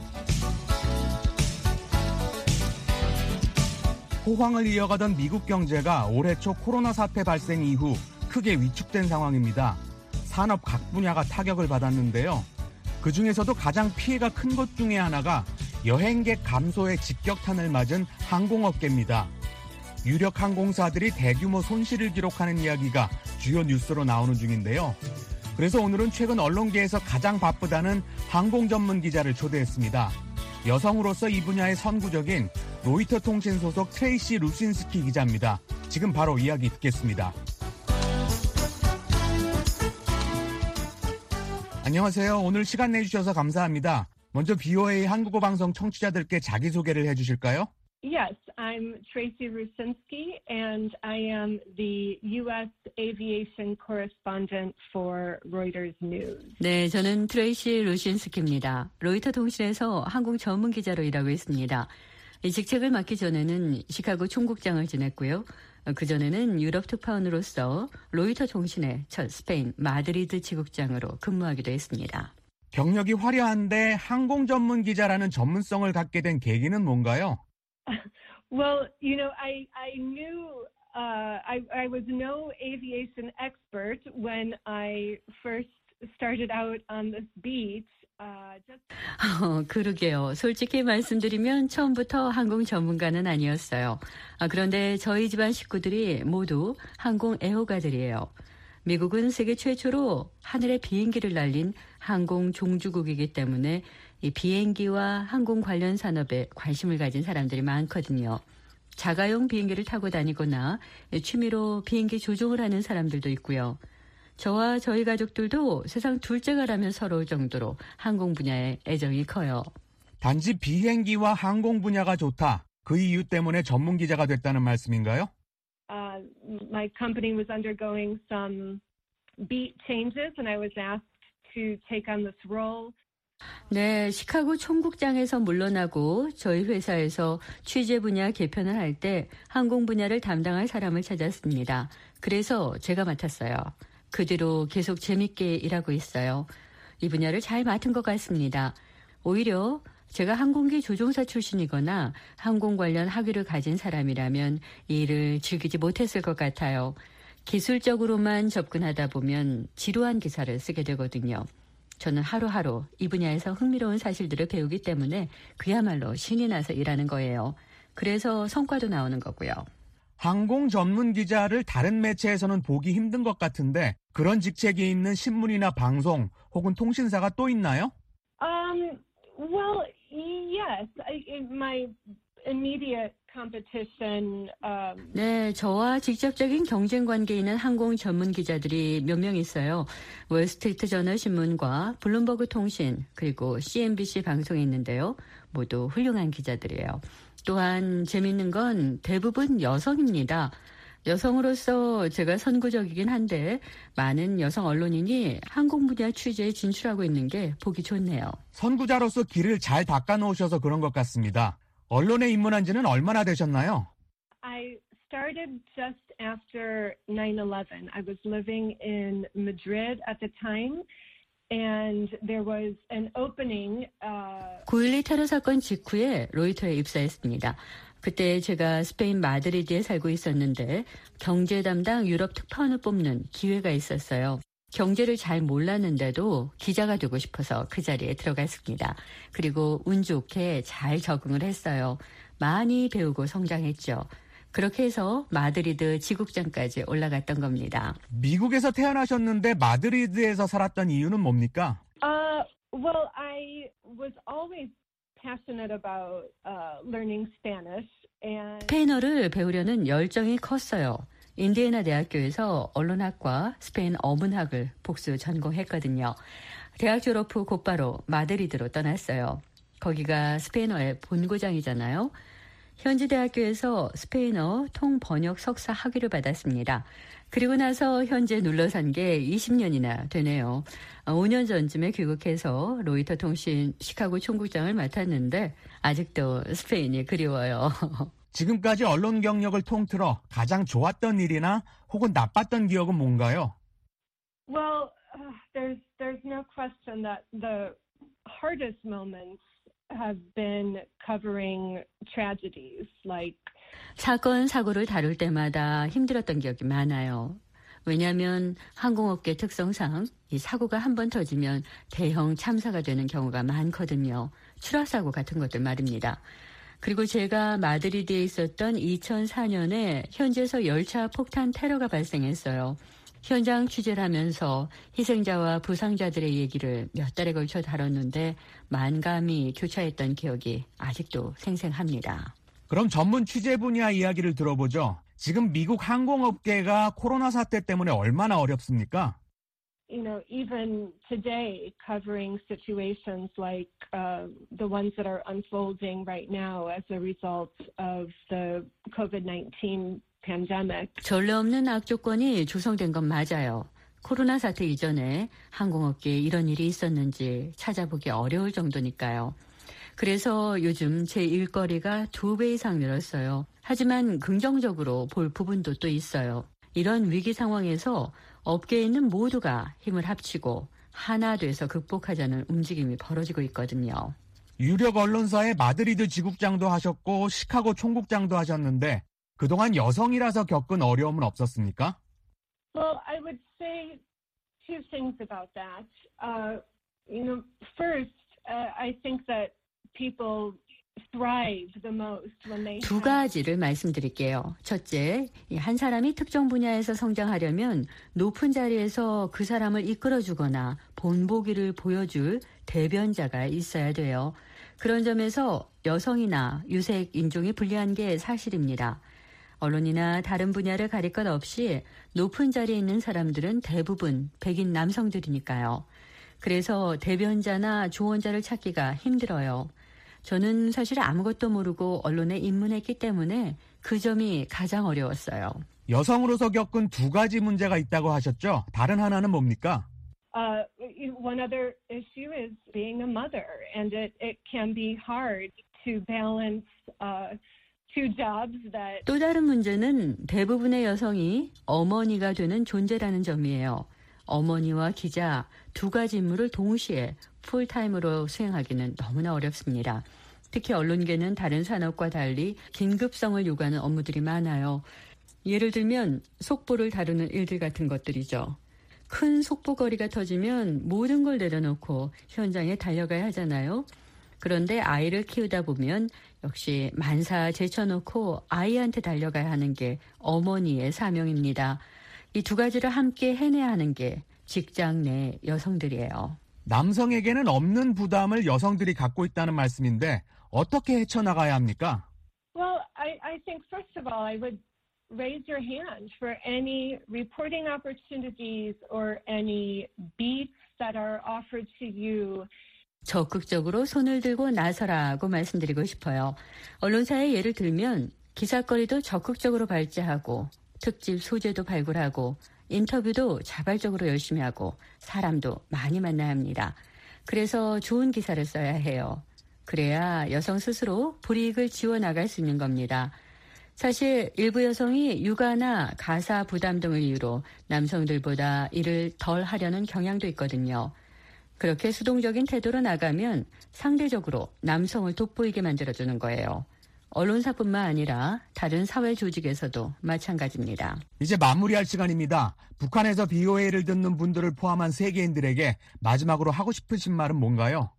호황을 이어가던 미국 경제가 올해 초 코로나 사태 발생 이후 크게 위축된 상황입니다. 산업 각 분야가 타격을 받았는데요. 그중에서도 가장 피해가 큰 것 중에 하나가 여행객 감소에 직격탄을 맞은 항공업계입니다. 유력 항공사들이 대규모 손실을 기록하는 이야기가 주요 뉴스로 나오는 중인데요. 그래서 오늘은 최근 언론계에서 가장 바쁘다는 항공 전문 기자를 초대했습니다. 여성으로서 이 분야의 선구적인 로이터 통신 소속 트레이시 루신스키 기자입니다. 지금 바로 이야기 듣겠습니다. 안녕하세요. 오늘 시간 내주셔서 감사합니다. 먼저 비오에이 한국어 방송 청취자들께 자기소개를 해주실까요? Yes, I'm Tracy Rusinski, and I am the U S aviation correspondent for Reuters News. 네, 저는 트레이시 루신스키입니다. 로이터 통신에서 항공 전문 기자로 일하고 있습니다. 이 직책을 맡기 전에는 시카고 총국장을 지냈고요. 그전에는 유럽 특파원으로서 로이터 통신의 첫 스페인 마드리드 지국장으로 근무하기도 했습니다. 경력이 화려한데 항공 전문 기자라는 전문성을 갖게 된 계기는 뭔가요? Well, you know, I I knew uh, I I was no aviation expert when I first started out on this beat. Uh, just... 어, 그러게요. 솔직히 말씀드리면 처음부터 항공 전문가는 아니었어요. 아, 그런데 저희 집안 식구들이 모두 항공 애호가들이에요. 미국은 세계 최초로 하늘에 비행기를 날린 항공 종주국이기 때문에 이 비행기와 항공 관련 산업에 관심을 가진 사람들이 많거든요. 자가용 비행기를 타고 다니거나 취미로 비행기 조종을 하는 사람들도 있고요. 저와 저희 가족들도 세상 둘째가라면 서러울 정도로 항공 분야에 애정이 커요. 단지 비행기와 항공 분야가 좋다. 그 이유 때문에 전문 기자가 됐다는 말씀인가요? Uh, my company was undergoing some beat changes and I was asked to take on this role. 네, 시카고 총국장에서 물러나고 저희 회사에서 취재 분야 개편을 할 때 항공 분야를 담당할 사람을 찾았습니다. 그래서 제가 맡았어요. 그 뒤로 계속 재밌게 일하고 있어요. 이 분야를 잘 맡은 것 같습니다. 오히려 제가 항공기 조종사 출신이거나 항공 관련 학위를 가진 사람이라면 이 일을 즐기지 못했을 것 같아요. 기술적으로만 접근하다 보면 지루한 기사를 쓰게 되거든요. 저는 하루하루 이 분야에서 흥미로운 사실들을 배우기 때문에 그야말로 신이 나서 일하는 거예요. 그래서 성과도 나오는 거고요. 항공 전문 기자를 다른 매체에서는 보기 힘든 것 같은데 그런 직책이 있는 신문이나 방송 혹은 통신사가 또 있나요? Um, well, yes. I, my immediate competition. Um... 네, 저와 직접적인 경쟁 관계에 있는 항공 전문 기자들이 몇 명 있어요. 월스트리트 저널 신문과 블룸버그 통신 그리고 씨엔비씨 방송에 있는데요. 모두 훌륭한 기자들이에요. 또한 재밌는 건 대부분 여성입니다. 여성으로서 제가 선구적이긴 한데 많은 여성 언론인이 항공 분야 취재에 진출하고 있는 게 보기 좋네요. 선구자로서 길을 잘 닦아놓으셔서 그런 것 같습니다. 언론에 입문한 지는 얼마나 되셨나요? I started just after nine eleven. I was living in Madrid at the time. And there was an opening. Uh... 구일일 테러 사건 직후에 로이터에 입사했습니다. 그때 제가 스페인 마드리드에 살고 있었는데 경제 담당 유럽 특파원을 뽑는 기회가 있었어요. 경제를 잘 몰랐는데도 기자가 되고 싶어서 그 자리에 들어갔습니다. 그리고 운 좋게 잘 적응을 했어요. 많이 배우고 성장했죠. 그렇게 해서 마드리드 지국장까지 올라갔던 겁니다. 미국에서 태어나셨는데 마드리드에서 살았던 이유는 뭡니까? Uh, well, I was always passionate about uh, learning Spanish. And... 스페인어를 배우려는 열정이 컸어요. 인디애나 대학교에서 언론학과 스페인 어문학을 복수 전공했거든요. 대학 졸업 후 곧바로 마드리드로 떠났어요. 거기가 스페인어의 본고장이잖아요. 현지 대학교에서 스페인어 통번역 석사 학위를 받았습니다. 그리고 나서 현재 눌러산 게 이십 년이나 되네요. 오 년 전쯤에 귀국해서 로이터 통신 시카고 총국장을 맡았는데 아직도 스페인이 그리워요. 지금까지 언론 경력을 통틀어 가장 좋았던 일이나 혹은 나빴던 기억은 뭔가요? Well, uh, there's there's no question that the hardest moments have been covering tragedies like 사건, 사고를 다룰 때마다 힘들었던 기억이 많아요. 왜냐하면 항공업계 특성상 이 사고가 한 번 터지면 대형 참사가 되는 경우가 많거든요. 추락사고 같은 것들 말입니다. 그리고 제가 마드리드에 있었던 이천사 년에 현지에서 열차 폭탄 테러가 발생했어요. 현장 취재를 하면서 희생자와 부상자들의 얘기를 몇 달에 걸쳐 다뤘는데 만감이 교차했던 기억이 아직도 생생합니다. 그럼 전문 취재 분야 이야기를 들어보죠. 지금 미국 항공업계가 코로나 사태 때문에 얼마나 어렵습니까? You know, even today, covering situations like uh, the ones that are unfolding right now as a result of the 코비드 나인틴 pandemic. 전례 없는 악조건이 조성된 건 맞아요. 코로나 사태 이전에 항공업계에 이런 일이 있었는지 찾아보기 어려울 정도니까요. 그래서 요즘 제 일거리가 두 배 이상 늘었어요. 하지만 긍정적으로 볼 부분도 또 있어요. 이런 위기 상황에서 업계에 있는 모두가 힘을 합치고 하나 돼서 극복하자는 움직임이 벌어지고 있거든요. 유력 언론사의 마드리드 지국장도 하셨고 시카고 총국장도 하셨는데 그동안 여성이라서 겪은 어려움은 없었습니까? Well, I would say two things about that. Uh, you know, first, uh, I think that people thrive the most when they 두 가지를 말씀드릴게요. 첫째, 한 사람이 특정 분야에서 성장하려면 높은 자리에서 그 사람을 이끌어주거나 본보기를 보여줄 대변자가 있어야 돼요. 그런 점에서 여성이나 유색, 인종이 불리한 게 사실입니다. 언론이나 다른 분야를 가릴 것 없이 높은 자리에 있는 사람들은 대부분 백인 남성들이니까요. 그래서 대변자나 조언자를 찾기가 힘들어요. 저는 사실 아무것도 모르고 언론에 입문했기 때문에 그 점이 가장 어려웠어요. 여성으로서 겪은 두 가지 문제가 있다고 하셨죠? 다른 하나는 뭡니까? Uh, one other issue is being a mother, and it, it can be hard to balance uh, two jobs that. 또 다른 문제는 대부분의 여성이 어머니가 되는 존재라는 점이에요. 어머니와 기자 두 가지 임무를 동시에 풀타임으로 수행하기는 너무나 어렵습니다. 특히 언론계는 다른 산업과 달리 긴급성을 요구하는 업무들이 많아요. 예를 들면 속보를 다루는 일들 같은 것들이죠. 큰 속보거리가 터지면 모든 걸 내려놓고 현장에 달려가야 하잖아요. 그런데 아이를 키우다 보면 역시 만사 제쳐놓고 아이한테 달려가야 하는 게 어머니의 사명입니다. 이 두 가지를 함께 해내야 하는 게 직장 내 여성들이에요. 남성에게는 없는 부담을 여성들이 갖고 있다는 말씀인데 어떻게 헤쳐나가야 합니까? Well, I, I think first of all, I would raise your hand for any reporting opportunities or any beats that are offered to you. 적극적으로 손을 들고 나서라고 말씀드리고 싶어요. 언론사의 예를 들면 기사거리도 적극적으로 발제하고 특집 소재도 발굴하고 인터뷰도 자발적으로 열심히 하고 사람도 많이 만나야 합니다. 그래서 좋은 기사를 써야 해요. 그래야 여성 스스로 불이익을 지워나갈 수 있는 겁니다. 사실 일부 여성이 육아나 가사 부담 등을 이유로 남성들보다 일을 덜 하려는 경향도 있거든요. 그렇게 수동적인 태도로 나가면 상대적으로 남성을 돋보이게 만들어주는 거예요. 언론사뿐만 아니라 다른 사회 조직에서도 마찬가지입니다. 이제 마무리할 시간입니다. 북한에서 비오에이를 듣는 분들을 포함한 세계인들에게 마지막으로 하고 싶으신 말은 뭔가요?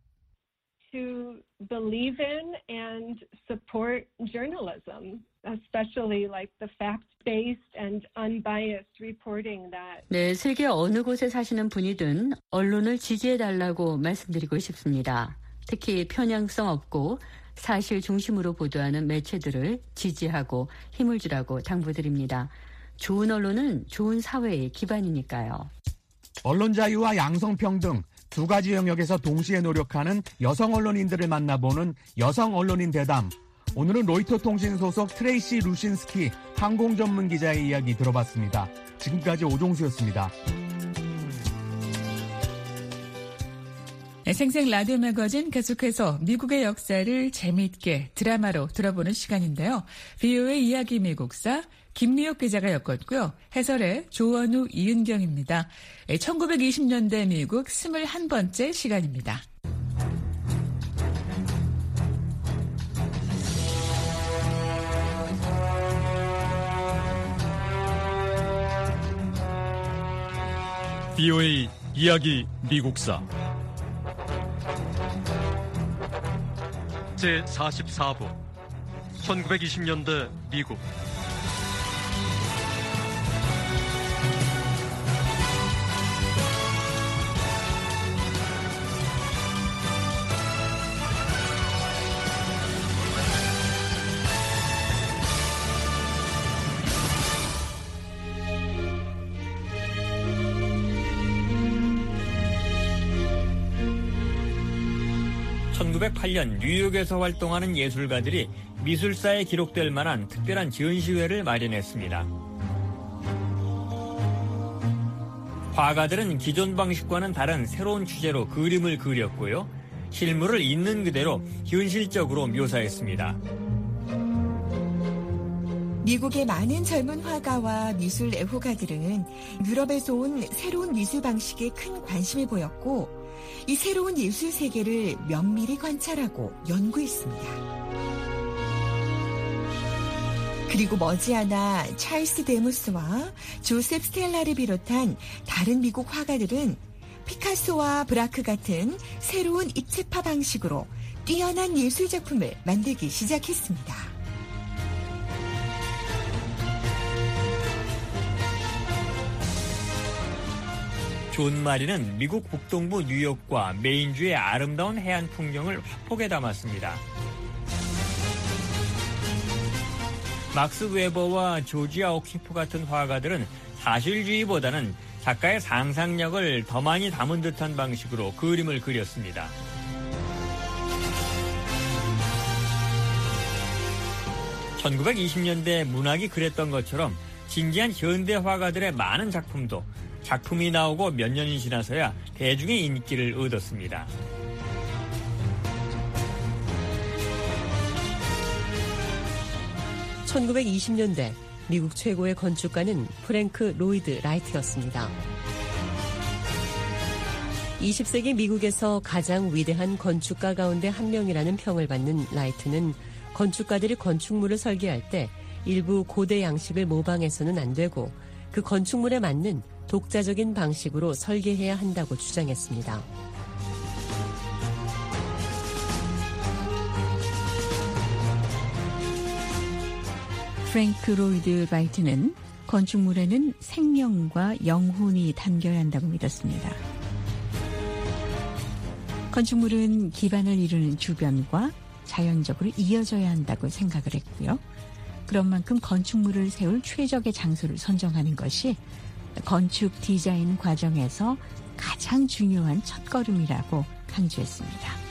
To believe in and support journalism, especially like the fact-based and unbiased reporting that. 네, 세계 어느 곳에 사시는 분이든 언론을 지지해달라고 말씀드리고 싶습니다. 특히 편향성 없고 사실 중심으로 보도하는 매체들을 지지하고 힘을 주라고 당부드립니다. 좋은 언론은 좋은 사회의 기반이니까요. 언론 자유와 양성평등 두 가지 영역에서 동시에 노력하는 여성 언론인들을 만나보는 여성 언론인 대담. 오늘은 로이터 통신 소속 트레이시 루신스키 항공 전문 기자의 이야기 들어봤습니다. 지금까지 오종수였습니다. 네, 생생 라디오 매거진 계속해서 미국의 역사를 재미있게 드라마로 들어보는 시간인데요. 비오에이 이야기 미국사 김미옥 기자가 엮었고요. 해설의 조원우, 이은경입니다. 천구백이십 년대 미국 스물한 번째 시간입니다. 비오에이 이야기 미국사 제사십사 부 천구백이십 년대 미국 천구백팔 년 뉴욕에서 활동하는 예술가들이 미술사에 기록될 만한 특별한 전시회를 마련했습니다. 화가들은 기존 방식과는 다른 새로운 주제로 그림을 그렸고요. 실물을 있는 그대로 현실적으로 묘사했습니다. 미국의 많은 젊은 화가와 미술 애호가들은 유럽에서 온 새로운 미술 방식에 큰 관심을 보였고 이 새로운 예술 세계를 면밀히 관찰하고 연구했습니다. 그리고 머지않아 찰스 데무스와 조셉 스텔라를 비롯한 다른 미국 화가들은 피카소와 브라크 같은 새로운 입체파 방식으로 뛰어난 예술 작품을 만들기 시작했습니다. 존 마리는 미국 북동부 뉴욕과 메인주의 아름다운 해안 풍경을 화폭에 담았습니다. 막스 웨버와 조지아 오키프 같은 화가들은 사실주의보다는 작가의 상상력을 더 많이 담은 듯한 방식으로 그림을 그렸습니다. 천구백이십 년대 문학이 그랬던 것처럼 진지한 현대 화가들의 많은 작품도 작품이 나오고 몇 년이 지나서야 대중의 인기를 얻었습니다. 천구백이십 년대 미국 최고의 건축가는 프랭크 로이드 라이트였습니다. 이십 세기 미국에서 가장 위대한 건축가 가운데 한 명이라는 평을 받는 라이트는 건축가들이 건축물을 설계할 때 일부 고대 양식을 모방해서는 안 되고 그 건축물에 맞는 독자적인 방식으로 설계해야 한다고 주장했습니다. 프랭크 로이드 라이트는 건축물에는 생명과 영혼이 담겨야 한다고 믿었습니다. 건축물은 기반을 이루는 주변과 자연적으로 이어져야 한다고 생각을 했고요. 그런 만큼 건축물을 세울 최적의 장소를 선정하는 것이 건축 디자인 과정에서 가장 중요한 첫걸음이라고 강조했습니다.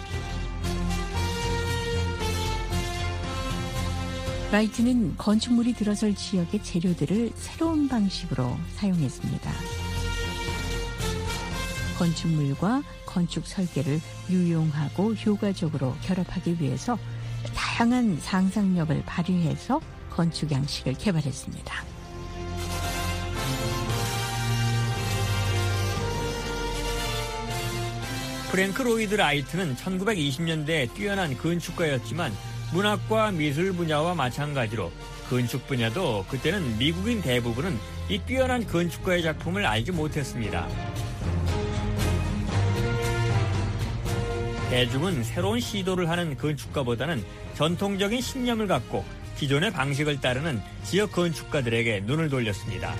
라이트는 건축물이 들어설 지역의 재료들을 새로운 방식으로 사용했습니다. 건축물과 건축 설계를 유용하고 효과적으로 결합하기 위해서 다양한 상상력을 발휘해서 건축 양식을 개발했습니다. 프랭크 로이드 라이트는 천구백이십 년대에 뛰어난 건축가였지만 문학과 미술 분야와 마찬가지로 건축 분야도 그때는 미국인 대부분은 이 뛰어난 건축가의 작품을 알지 못했습니다. 대중은 새로운 시도를 하는 건축가보다는 전통적인 신념을 갖고 기존의 방식을 따르는 지역 건축가들에게 눈을 돌렸습니다.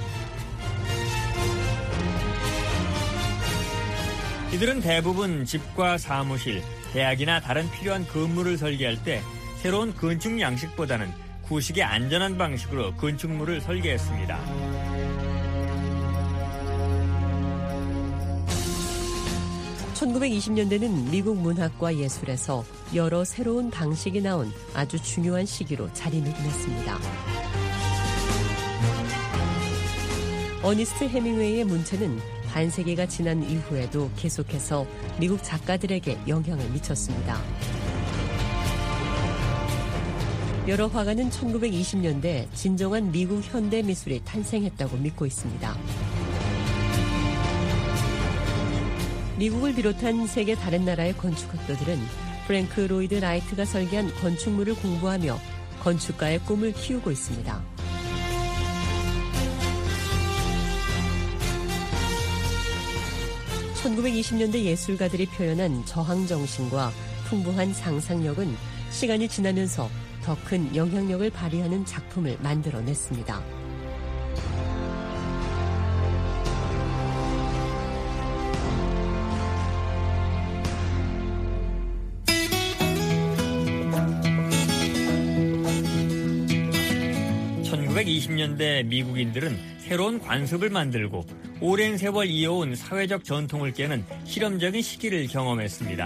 이들은 대부분 집과 사무실, 대학이나 다른 필요한 건물을 설계할 때 새로운 건축 양식보다는 구식의 안전한 방식으로 건축물을 설계했습니다. 천구백이십 년대는 미국 문학과 예술에서 여러 새로운 방식이 나온 아주 중요한 시기로 자리매김했습니다. 어니스트 해밍웨이의 문체는 반세기가 지난 이후에도 계속해서 미국 작가들에게 영향을 미쳤습니다. 여러 화가는 천구백이십 년대 진정한 미국 현대 미술이 탄생했다고 믿고 있습니다. 미국을 비롯한 세계 다른 나라의 건축학도들은 프랭크 로이드 라이트가 설계한 건축물을 공부하며 건축가의 꿈을 키우고 있습니다. 천구백이십 년대 예술가들이 표현한 저항정신과 풍부한 상상력은 시간이 지나면서 더 큰 영향력을 발휘하는 작품을 만들어냈습니다. 천구백이십 년대 미국인들은 새로운 관습을 만들고 오랜 세월 이어온 사회적 전통을 깨는 실험적인 시기를 경험했습니다.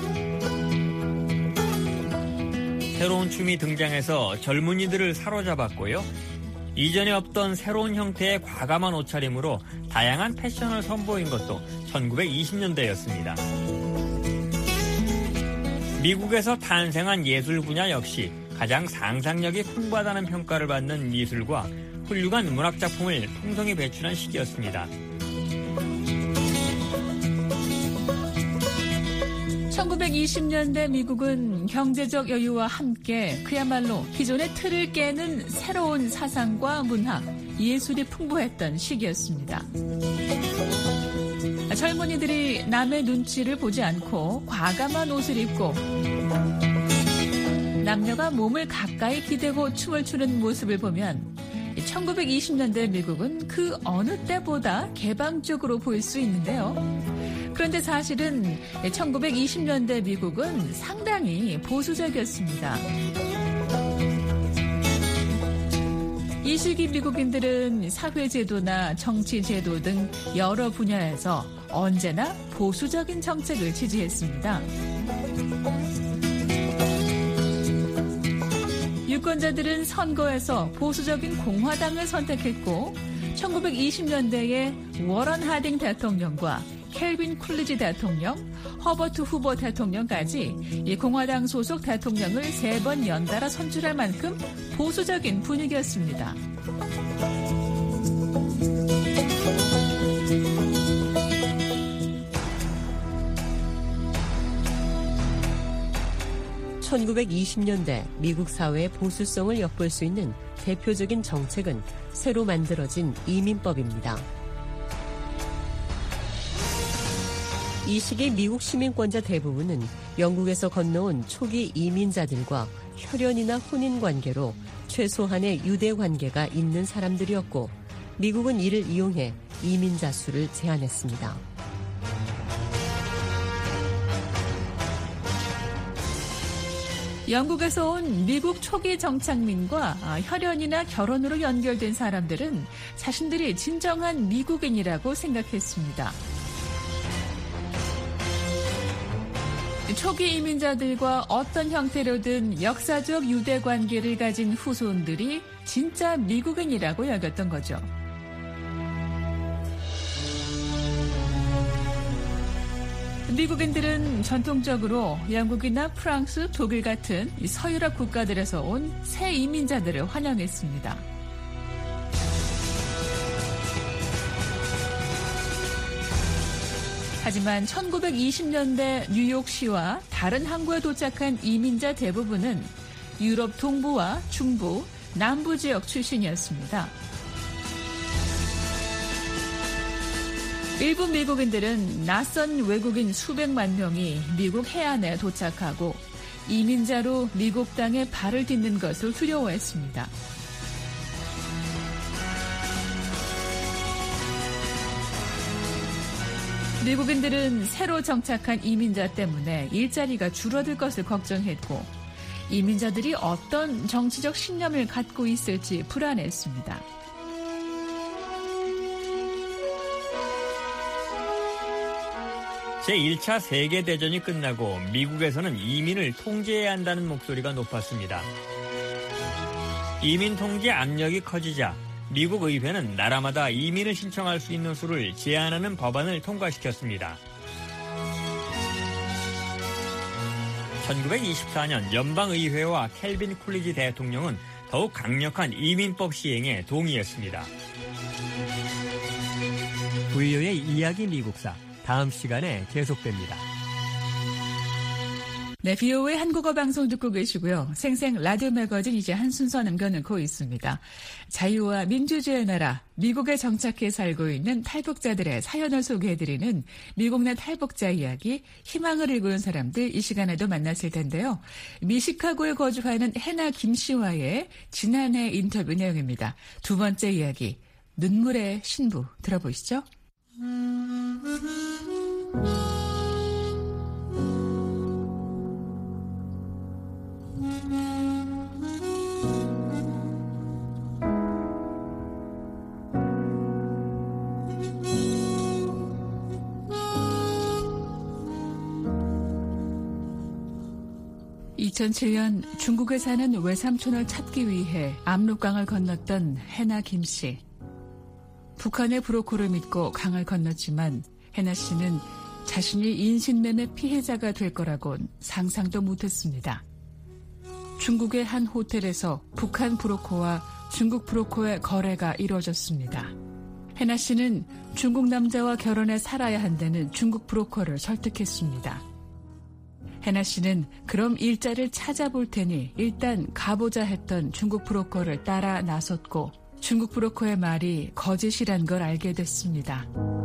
새로운 춤이 등장해서 젊은이들을 사로잡았고요. 이전에 없던 새로운 형태의 과감한 옷차림으로 다양한 패션을 선보인 것도 천구백이십 년대였습니다. 미국에서 탄생한 예술 분야 역시 가장 상상력이 풍부하다는 평가를 받는 미술과 훌륭한 문학작품을 풍성히 배출한 시기였습니다. 천구백이십 년대 미국은 경제적 여유와 함께 그야말로 기존의 틀을 깨는 새로운 사상과 문학, 예술이 풍부했던 시기였습니다. 젊은이들이 남의 눈치를 보지 않고 과감한 옷을 입고 남녀가 몸을 가까이 기대고 춤을 추는 모습을 보면 천구백이십 년대 미국은 그 어느 때보다 개방적으로 보일 수 있는데요. 그런데 사실은 천구백이십 년대 미국은 상당히 보수적이었습니다. 이 시기 미국인들은 사회제도나 정치제도 등 여러 분야에서 언제나 보수적인 정책을 지지했습니다. 유권자들은 선거에서 보수적인 공화당을 선택했고 천구백이십 년대에 워런 하딩 대통령과 켈빈 쿨리지 대통령, 허버트 후보 대통령까지 이 공화당 소속 대통령을 세 번 연달아 선출할 만큼 보수적인 분위기였습니다. 천구백이십 년대 미국 사회의 보수성을 엿볼 수 있는 대표적인 정책은 새로 만들어진 이민법입니다. 이 시기 미국 시민권자 대부분은 영국에서 건너온 초기 이민자들과 혈연이나 혼인 관계로 최소한의 유대 관계가 있는 사람들이었고 미국은 이를 이용해 이민자 수를 제한했습니다. 영국에서 온 미국 초기 정착민과 혈연이나 결혼으로 연결된 사람들은 자신들이 진정한 미국인이라고 생각했습니다. 초기 이민자들과 어떤 형태로든 역사적 유대 관계를 가진 후손들이 진짜 미국인이라고 여겼던 거죠. 미국인들은 전통적으로 영국이나 프랑스, 독일 같은 서유럽 국가들에서 온 새 이민자들을 환영했습니다. 하지만 천구백이십 년대 뉴욕시와 다른 항구에 도착한 이민자 대부분은 유럽 동부와 중부, 남부 지역 출신이었습니다. 일부 미국인들은 낯선 외국인 수백만 명이 미국 해안에 도착하고 이민자로 미국 땅에 발을 딛는 것을 두려워했습니다. 미국인들은 새로 정착한 이민자 때문에 일자리가 줄어들 것을 걱정했고 이민자들이 어떤 정치적 신념을 갖고 있을지 불안했습니다. 제일 차 세계대전이 끝나고 미국에서는 이민을 통제해야 한다는 목소리가 높았습니다. 이민 통제 압력이 커지자 미국 의회는 나라마다 이민을 신청할 수 있는 수를 제한하는 법안을 통과시켰습니다. 천구백이십사 년 연방의회와 켈빈 쿨리지 대통령은 더욱 강력한 이민법 시행에 동의했습니다. 브이오에이 이야기 미국사 다음 시간에 계속됩니다. 네, 비오에이 한국어 방송 듣고 계시고요. 생생 라디오 매거진 이제 한 순서 남겨놓고 있습니다. 자유와 민주주의의 나라, 미국에 정착해 살고 있는 탈북자들의 사연을 소개해드리는 미국 내 탈북자 이야기, 희망을 일구는 사람들 이 시간에도 만났을 텐데요. 미시카고에 거주하는 해나 김 씨와의 지난해 인터뷰 내용입니다. 두 번째 이야기, 눈물의 신부 들어보시죠. 이천칠 년 중국에 사는 외삼촌을 찾기 위해 압록강을 건넜던 해나 김 씨. 북한의 브로커를 믿고 강을 건넜지만 해나 씨는 자신이 인신매매 피해자가 될 거라곤 상상도 못했습니다. 중국의 한 호텔에서 북한 브로커와 중국 브로커의 거래가 이루어졌습니다. 해나 씨는 중국 남자와 결혼해 살아야 한다는 중국 브로커를 설득했습니다. 해나 씨는 그럼 일자를 찾아볼 테니 일단 가보자 했던 중국 브로커를 따라 나섰고 중국 브로커의 말이 거짓이란 걸 알게 됐습니다.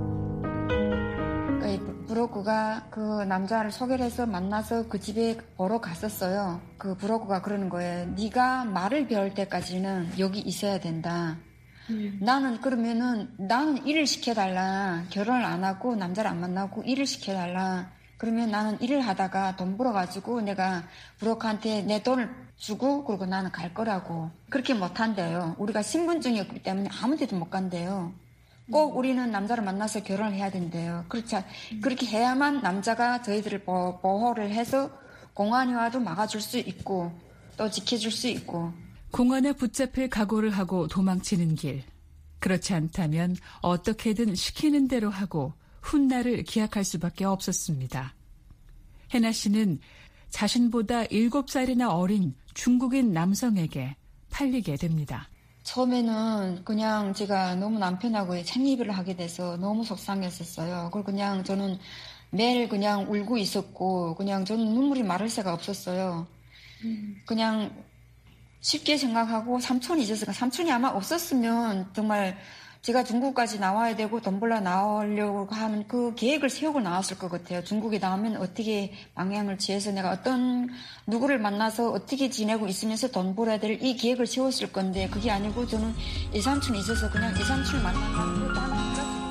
브로커가 그 남자를 소개를 해서 만나서 그 집에 보러 갔었어요. 그 브로커가 그러는 거예요. 네가 말을 배울 때까지는 여기 있어야 된다. 음. 나는 그러면은 나는 일을 시켜달라. 결혼을 안 하고 남자를 안 만나고 일을 시켜달라. 그러면 나는 일을 하다가 돈 벌어가지고 내가 브로커한테 내 돈을 주고 그리고 나는 갈 거라고. 그렇게 못한대요. 우리가 신분증이 없기 때문에 아무 데도 못 간대요. 꼭 우리는 남자를 만나서 결혼을 해야 된대요. 그렇지, 그렇게 해야만 남자가 저희들을 보호를 해서 공안이 와도 막아줄 수 있고 또 지켜줄 수 있고. 공안에 붙잡힐 각오를 하고 도망치는 길. 그렇지 않다면 어떻게든 시키는 대로 하고 훗날을 기약할 수밖에 없었습니다. 해나 씨는 자신보다 일곱 살이나 어린 중국인 남성에게 팔리게 됩니다. 처음에는 그냥 제가 너무 남편하고 책립을 하게 돼서 너무 속상했었어요. 그리고 그냥 저는 매일 그냥 울고 있었고 그냥 저는 눈물이 마를 새가 없었어요. 음. 그냥 쉽게 생각하고 삼촌이 있었으니까 삼촌이 아마 없었으면 정말 제가 중국까지 나와야 되고 돈 벌러 나오려고 하는 그 계획을 세우고 나왔을 것 같아요. 중국에 나오면 어떻게 방향을 취해서 내가 어떤 누구를 만나서 어떻게 지내고 있으면서 돈 벌어야 될 이 계획을 세웠을 건데 그게 아니고 저는 이삼촌이 있어서 그냥 이삼촌을 만나는 것도 하는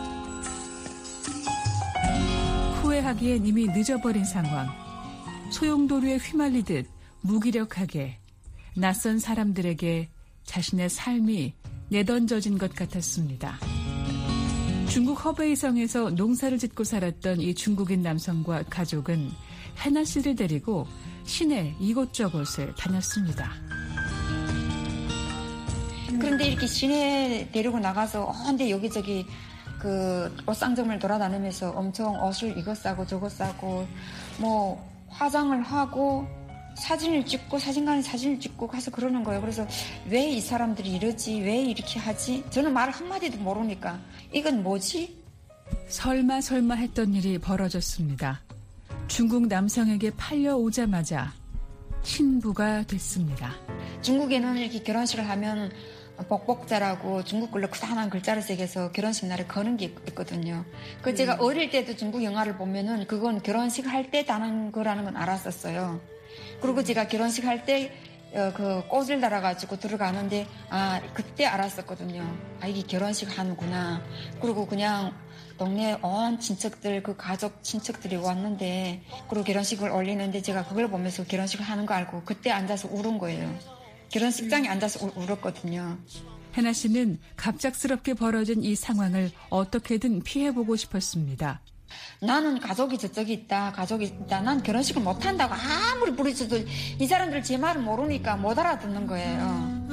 후회하기엔 이미 늦어버린 상황. 소용돌이에 휘말리듯 무기력하게 낯선 사람들에게 자신의 삶이 내던져진 것 같았습니다. 중국 허베이성에서 농사를 짓고 살았던 이 중국인 남성과 가족은 해나 씨를 데리고 시내 이곳저곳을 다녔습니다. 그런데 이렇게 시내 데리고 나가서 언제 여기저기 그 옷상점을 돌아다니면서 엄청 옷을 이거 싸고 저거 싸고 뭐 화장을 하고 사진을 찍고 사진관에 사진을 찍고 가서 그러는 거예요. 그래서 왜 이 사람들이 이러지? 왜 이렇게 하지? 저는 말 한마디도 모르니까 이건 뭐지? 설마 설마 했던 일이 벌어졌습니다. 중국 남성에게 팔려오자마자 신부가 됐습니다. 중국에는 이렇게 결혼식을 하면 복복자라고 중국 글로 크다란 글자를 새겨서 결혼식 날에 거는 게 있거든요. 그 음. 제가 어릴 때도 중국 영화를 보면은 그건 결혼식 할 때 다는 거라는 건 알았었어요. 그리고 제가 결혼식 할 때 그 꽃을 달아가지고 들어가는데 아 그때 알았었거든요. 아 이게 결혼식 하는구나. 그리고 그냥 동네 온 친척들 그 가족 친척들이 왔는데 그리고 결혼식을 올리는데 제가 그걸 보면서 결혼식을 하는 거 알고 그때 앉아서 울은 거예요. 결혼식장에 앉아서 울, 울었거든요. 해나 씨는 갑작스럽게 벌어진 이 상황을 어떻게든 피해보고 싶었습니다. 나는 가족이 저쪽에 있다. 가족이 있다. 난 결혼식을 못한다고 아무리 부르셔도 이 사람들 제 말을 모르니까 못 알아듣는 거예요.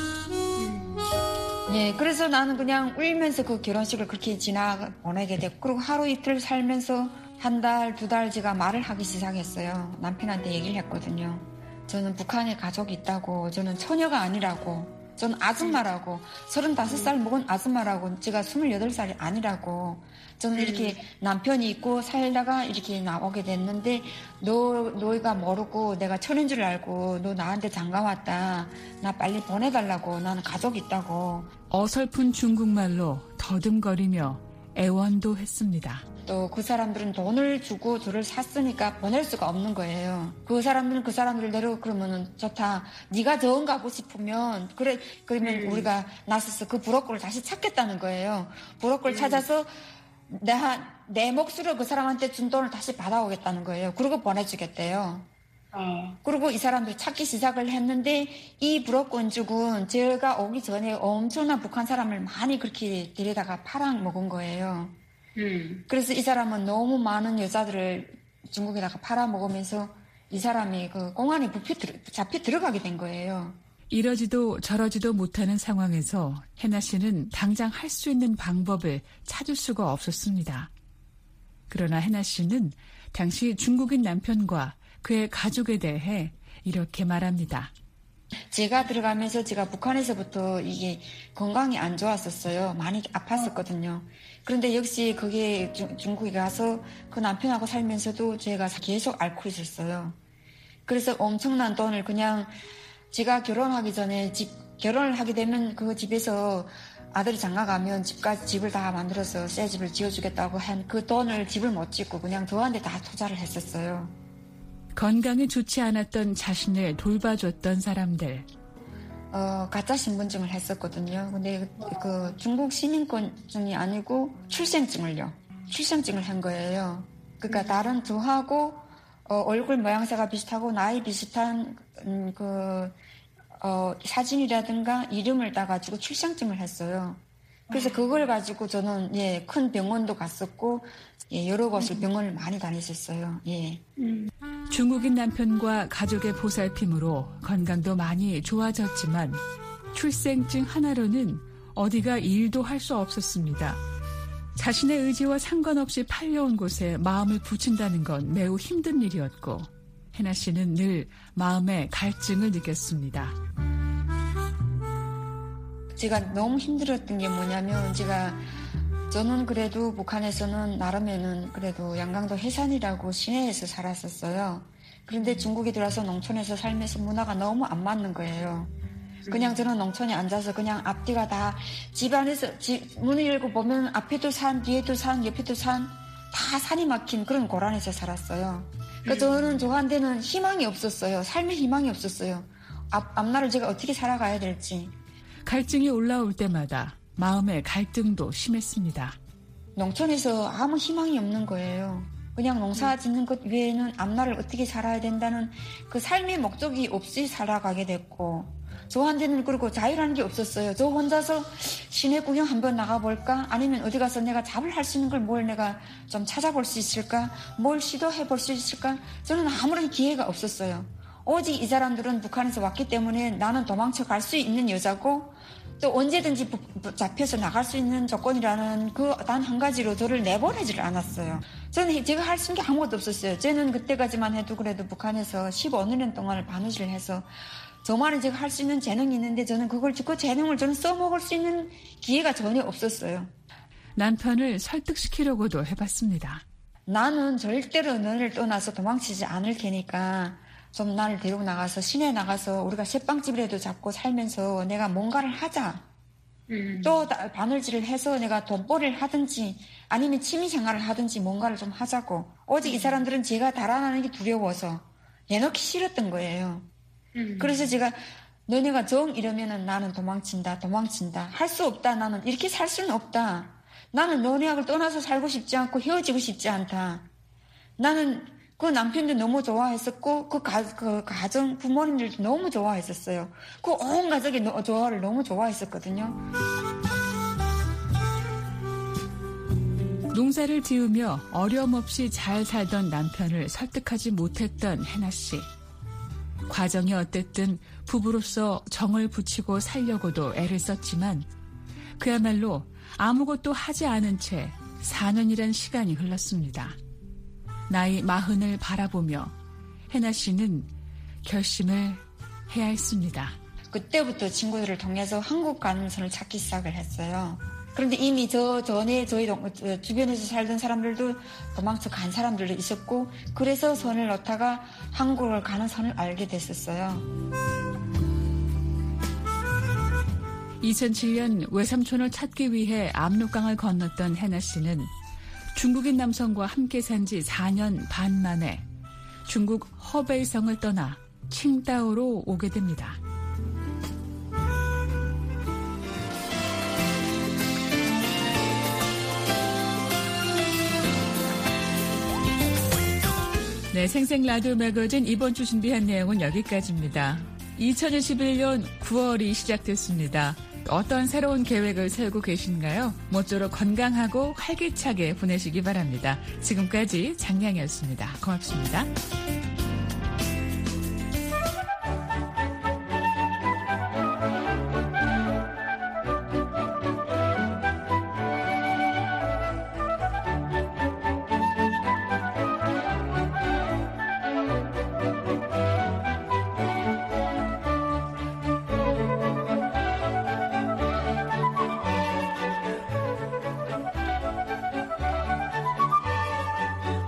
예, 그래서 나는 그냥 울면서 그 결혼식을 그렇게 지나 보내게 됐고 그리고 하루 이틀 살면서 한 달, 두 달 제가 말을 하기 시작했어요. 남편한테 얘기를 했거든요. 저는 북한에 가족이 있다고. 저는 처녀가 아니라고. 저는 아줌마라고. 서른다섯 살 먹은 아줌마라고. 제가 스물여덟 살이 아니라고. 저는 이렇게 남편이 있고 살다가 이렇게 나오게 됐는데 너, 너희가 모르고 내가 처녀인 줄 알고 너 나한테 장가왔다. 나 빨리 보내달라고. 나는 가족이 있다고. 어설픈 중국말로 더듬거리며 애원도 했습니다. 또 그 사람들은 돈을 주고 저를 샀으니까 보낼 수가 없는 거예요. 그 사람들은 그 사람들대로 그러면은 좋다. 네가 정 가고 싶으면 그래 그러면 음. 우리가 나서서 그 브로커를 다시 찾겠다는 거예요. 브로커를 음. 찾아서 내가 내 몫으로 그 사람한테 준 돈을 다시 받아오겠다는 거예요. 그리고 보내주겠대요. 어. 그리고 이 사람들 찾기 시작을 했는데 이 브로커인죽은 제가 오기 전에 엄청난 북한 사람을 많이 그렇게 데려다가 팔아먹은 거예요. 음. 그래서 이 사람은 너무 많은 여자들을 중국에다가 팔아먹으면서 이 사람이 그 공안에 잡혀 들어가게 된 거예요. 이러지도 저러지도 못하는 상황에서 해나 씨는 당장 할 수 있는 방법을 찾을 수가 없었습니다. 그러나 해나 씨는 당시 중국인 남편과 그의 가족에 대해 이렇게 말합니다. 제가 들어가면서 제가 북한에서부터 이게 건강이 안 좋았었어요. 많이 아팠었거든요. 그런데 역시 거기에 중, 중국에 가서 그 남편하고 살면서도 제가 계속 앓고 있었어요. 그래서 엄청난 돈을 그냥 제가 결혼하기 전에 집, 결혼을 하게 되면 그 집에서 아들이 장가 가면 집까지 집을 다 만들어서 새 집을 지어주겠다고 한 그 돈을 집을 못 짓고 그냥 저한테 다 투자를 했었어요. 건강이 좋지 않았던 자신을 돌봐줬던 사람들. 어, 가짜 신분증을 했었거든요. 근데 그, 그 중국 시민권증이 아니고 출생증을요. 출생증을 한 거예요. 그러니까 음. 다른 저하고 어, 얼굴 모양새가 비슷하고 나이 비슷한 음, 그 어, 사진이라든가 이름을 따가지고 출생증을 했어요. 그래서 그걸 가지고 저는 예, 큰 병원도 갔었고 예, 여러 곳을 병원을 많이 다녔었어요. 예. 중국인 남편과 가족의 보살핌으로 건강도 많이 좋아졌지만 출생증 하나로는 어디가 일도 할 수 없었습니다. 자신의 의지와 상관없이 팔려온 곳에 마음을 붙인다는 건 매우 힘든 일이었고 해나 씨는 늘 마음에 갈증을 느꼈습니다. 제가 너무 힘들었던 게 뭐냐면 제가 저는 그래도 북한에서는 나름에는 그래도 양강도 해산이라고 시내에서 살았었어요. 그런데 중국에 들어와서 농촌에서 살면서 문화가 너무 안 맞는 거예요. 그냥 저는 농촌에 앉아서 그냥 앞뒤가 다 집안에서 집 문을 열고 보면 앞에도 산, 뒤에도 산, 옆에도 산, 다 산이 막힌 그런 고란에서 살았어요. 그러니까 저는 저한테는 희망이 없었어요. 삶의 희망이 없었어요. 앞, 앞날을 제가 어떻게 살아가야 될지. 갈증이 올라올 때마다 마음의 갈등도 심했습니다. 농촌에서 아무 희망이 없는 거예요. 그냥 농사 짓는 것 외에는 앞날을 어떻게 살아야 된다는 그 삶의 목적이 없이 살아가게 됐고 저한테는 그리고 자유라는 게 없었어요. 저 혼자서 시내 구경 한번 나가볼까? 아니면 어디 가서 내가 잡을 할 수 있는 걸 뭘 내가 좀 찾아볼 수 있을까? 뭘 시도해볼 수 있을까? 저는 아무런 기회가 없었어요. 오직 이 사람들은 북한에서 왔기 때문에 나는 도망쳐 갈 수 있는 여자고 또 언제든지 잡혀서 나갈 수 있는 조건이라는 그 단 한 가지로 저를 내보내지를 않았어요. 저는 제가 할 수 있는 게 아무것도 없었어요. 저는 그때까지만 해도 그래도 북한에서 십오 년 동안을 바느질을 해서 저만이 제가 할 수 있는 재능이 있는데 저는 그걸 그 재능을 저는 써먹을 수 있는 기회가 전혀 없었어요. 남편을 설득시키려고도 해봤습니다. 나는 절대로 너를 떠나서 도망치지 않을 테니까 좀 나를 데리고 나가서 시내에 나가서 우리가 새빵집이라도 잡고 살면서 내가 뭔가를 하자. 음. 또 바늘질을 해서 내가 돈벌이를 하든지 아니면 취미생활을 하든지 뭔가를 좀 하자고. 오직 음. 이 사람들은 제가 달아나는 게 두려워서 내놓기 싫었던 거예요. 음. 그래서 제가 너네가 정 이러면은 나는 도망친다 도망친다 할 수 없다. 나는 이렇게 살 수는 없다. 나는 너네하고 떠나서 살고 싶지 않고 헤어지고 싶지 않다. 나는 그 남편도 너무 좋아했었고 그, 가, 그 가정 부모님들도 너무 좋아했었어요. 그 온 가족이 너, 저를 너무 좋아했었거든요. 농사를 지으며 어려움 없이 잘 살던 남편을 설득하지 못했던 해나 씨. 과정이 어땠든 부부로서 정을 붙이고 살려고도 애를 썼지만 그야말로 아무것도 하지 않은 채 사 년이란 시간이 흘렀습니다. 나이 마흔을 바라보며 해나 씨는 결심을 해야 했습니다. 그때부터 친구들을 통해서 한국 가는 선을 찾기 시작을 했어요. 그런데 이미 저 전에 저희 주변에서 살던 사람들도 도망쳐 간 사람들도 있었고 그래서 선을 놓다가 한국을 가는 선을 알게 됐었어요. 이천칠 년 외삼촌을 찾기 위해 압록강을 건넜던 해나 씨는 중국인 남성과 함께 산 지 사 년 반 만에 중국 허베이성을 떠나 칭다오로 오게 됩니다. 네, 생생 라디오 매거진 이번 주 준비한 내용은 여기까지입니다. 이천이십일 년 구월이 시작됐습니다. 어떤 새로운 계획을 세우고 계신가요? 모쪼록 건강하고 활기차게 보내시기 바랍니다. 지금까지 장량이었습니다. 고맙습니다.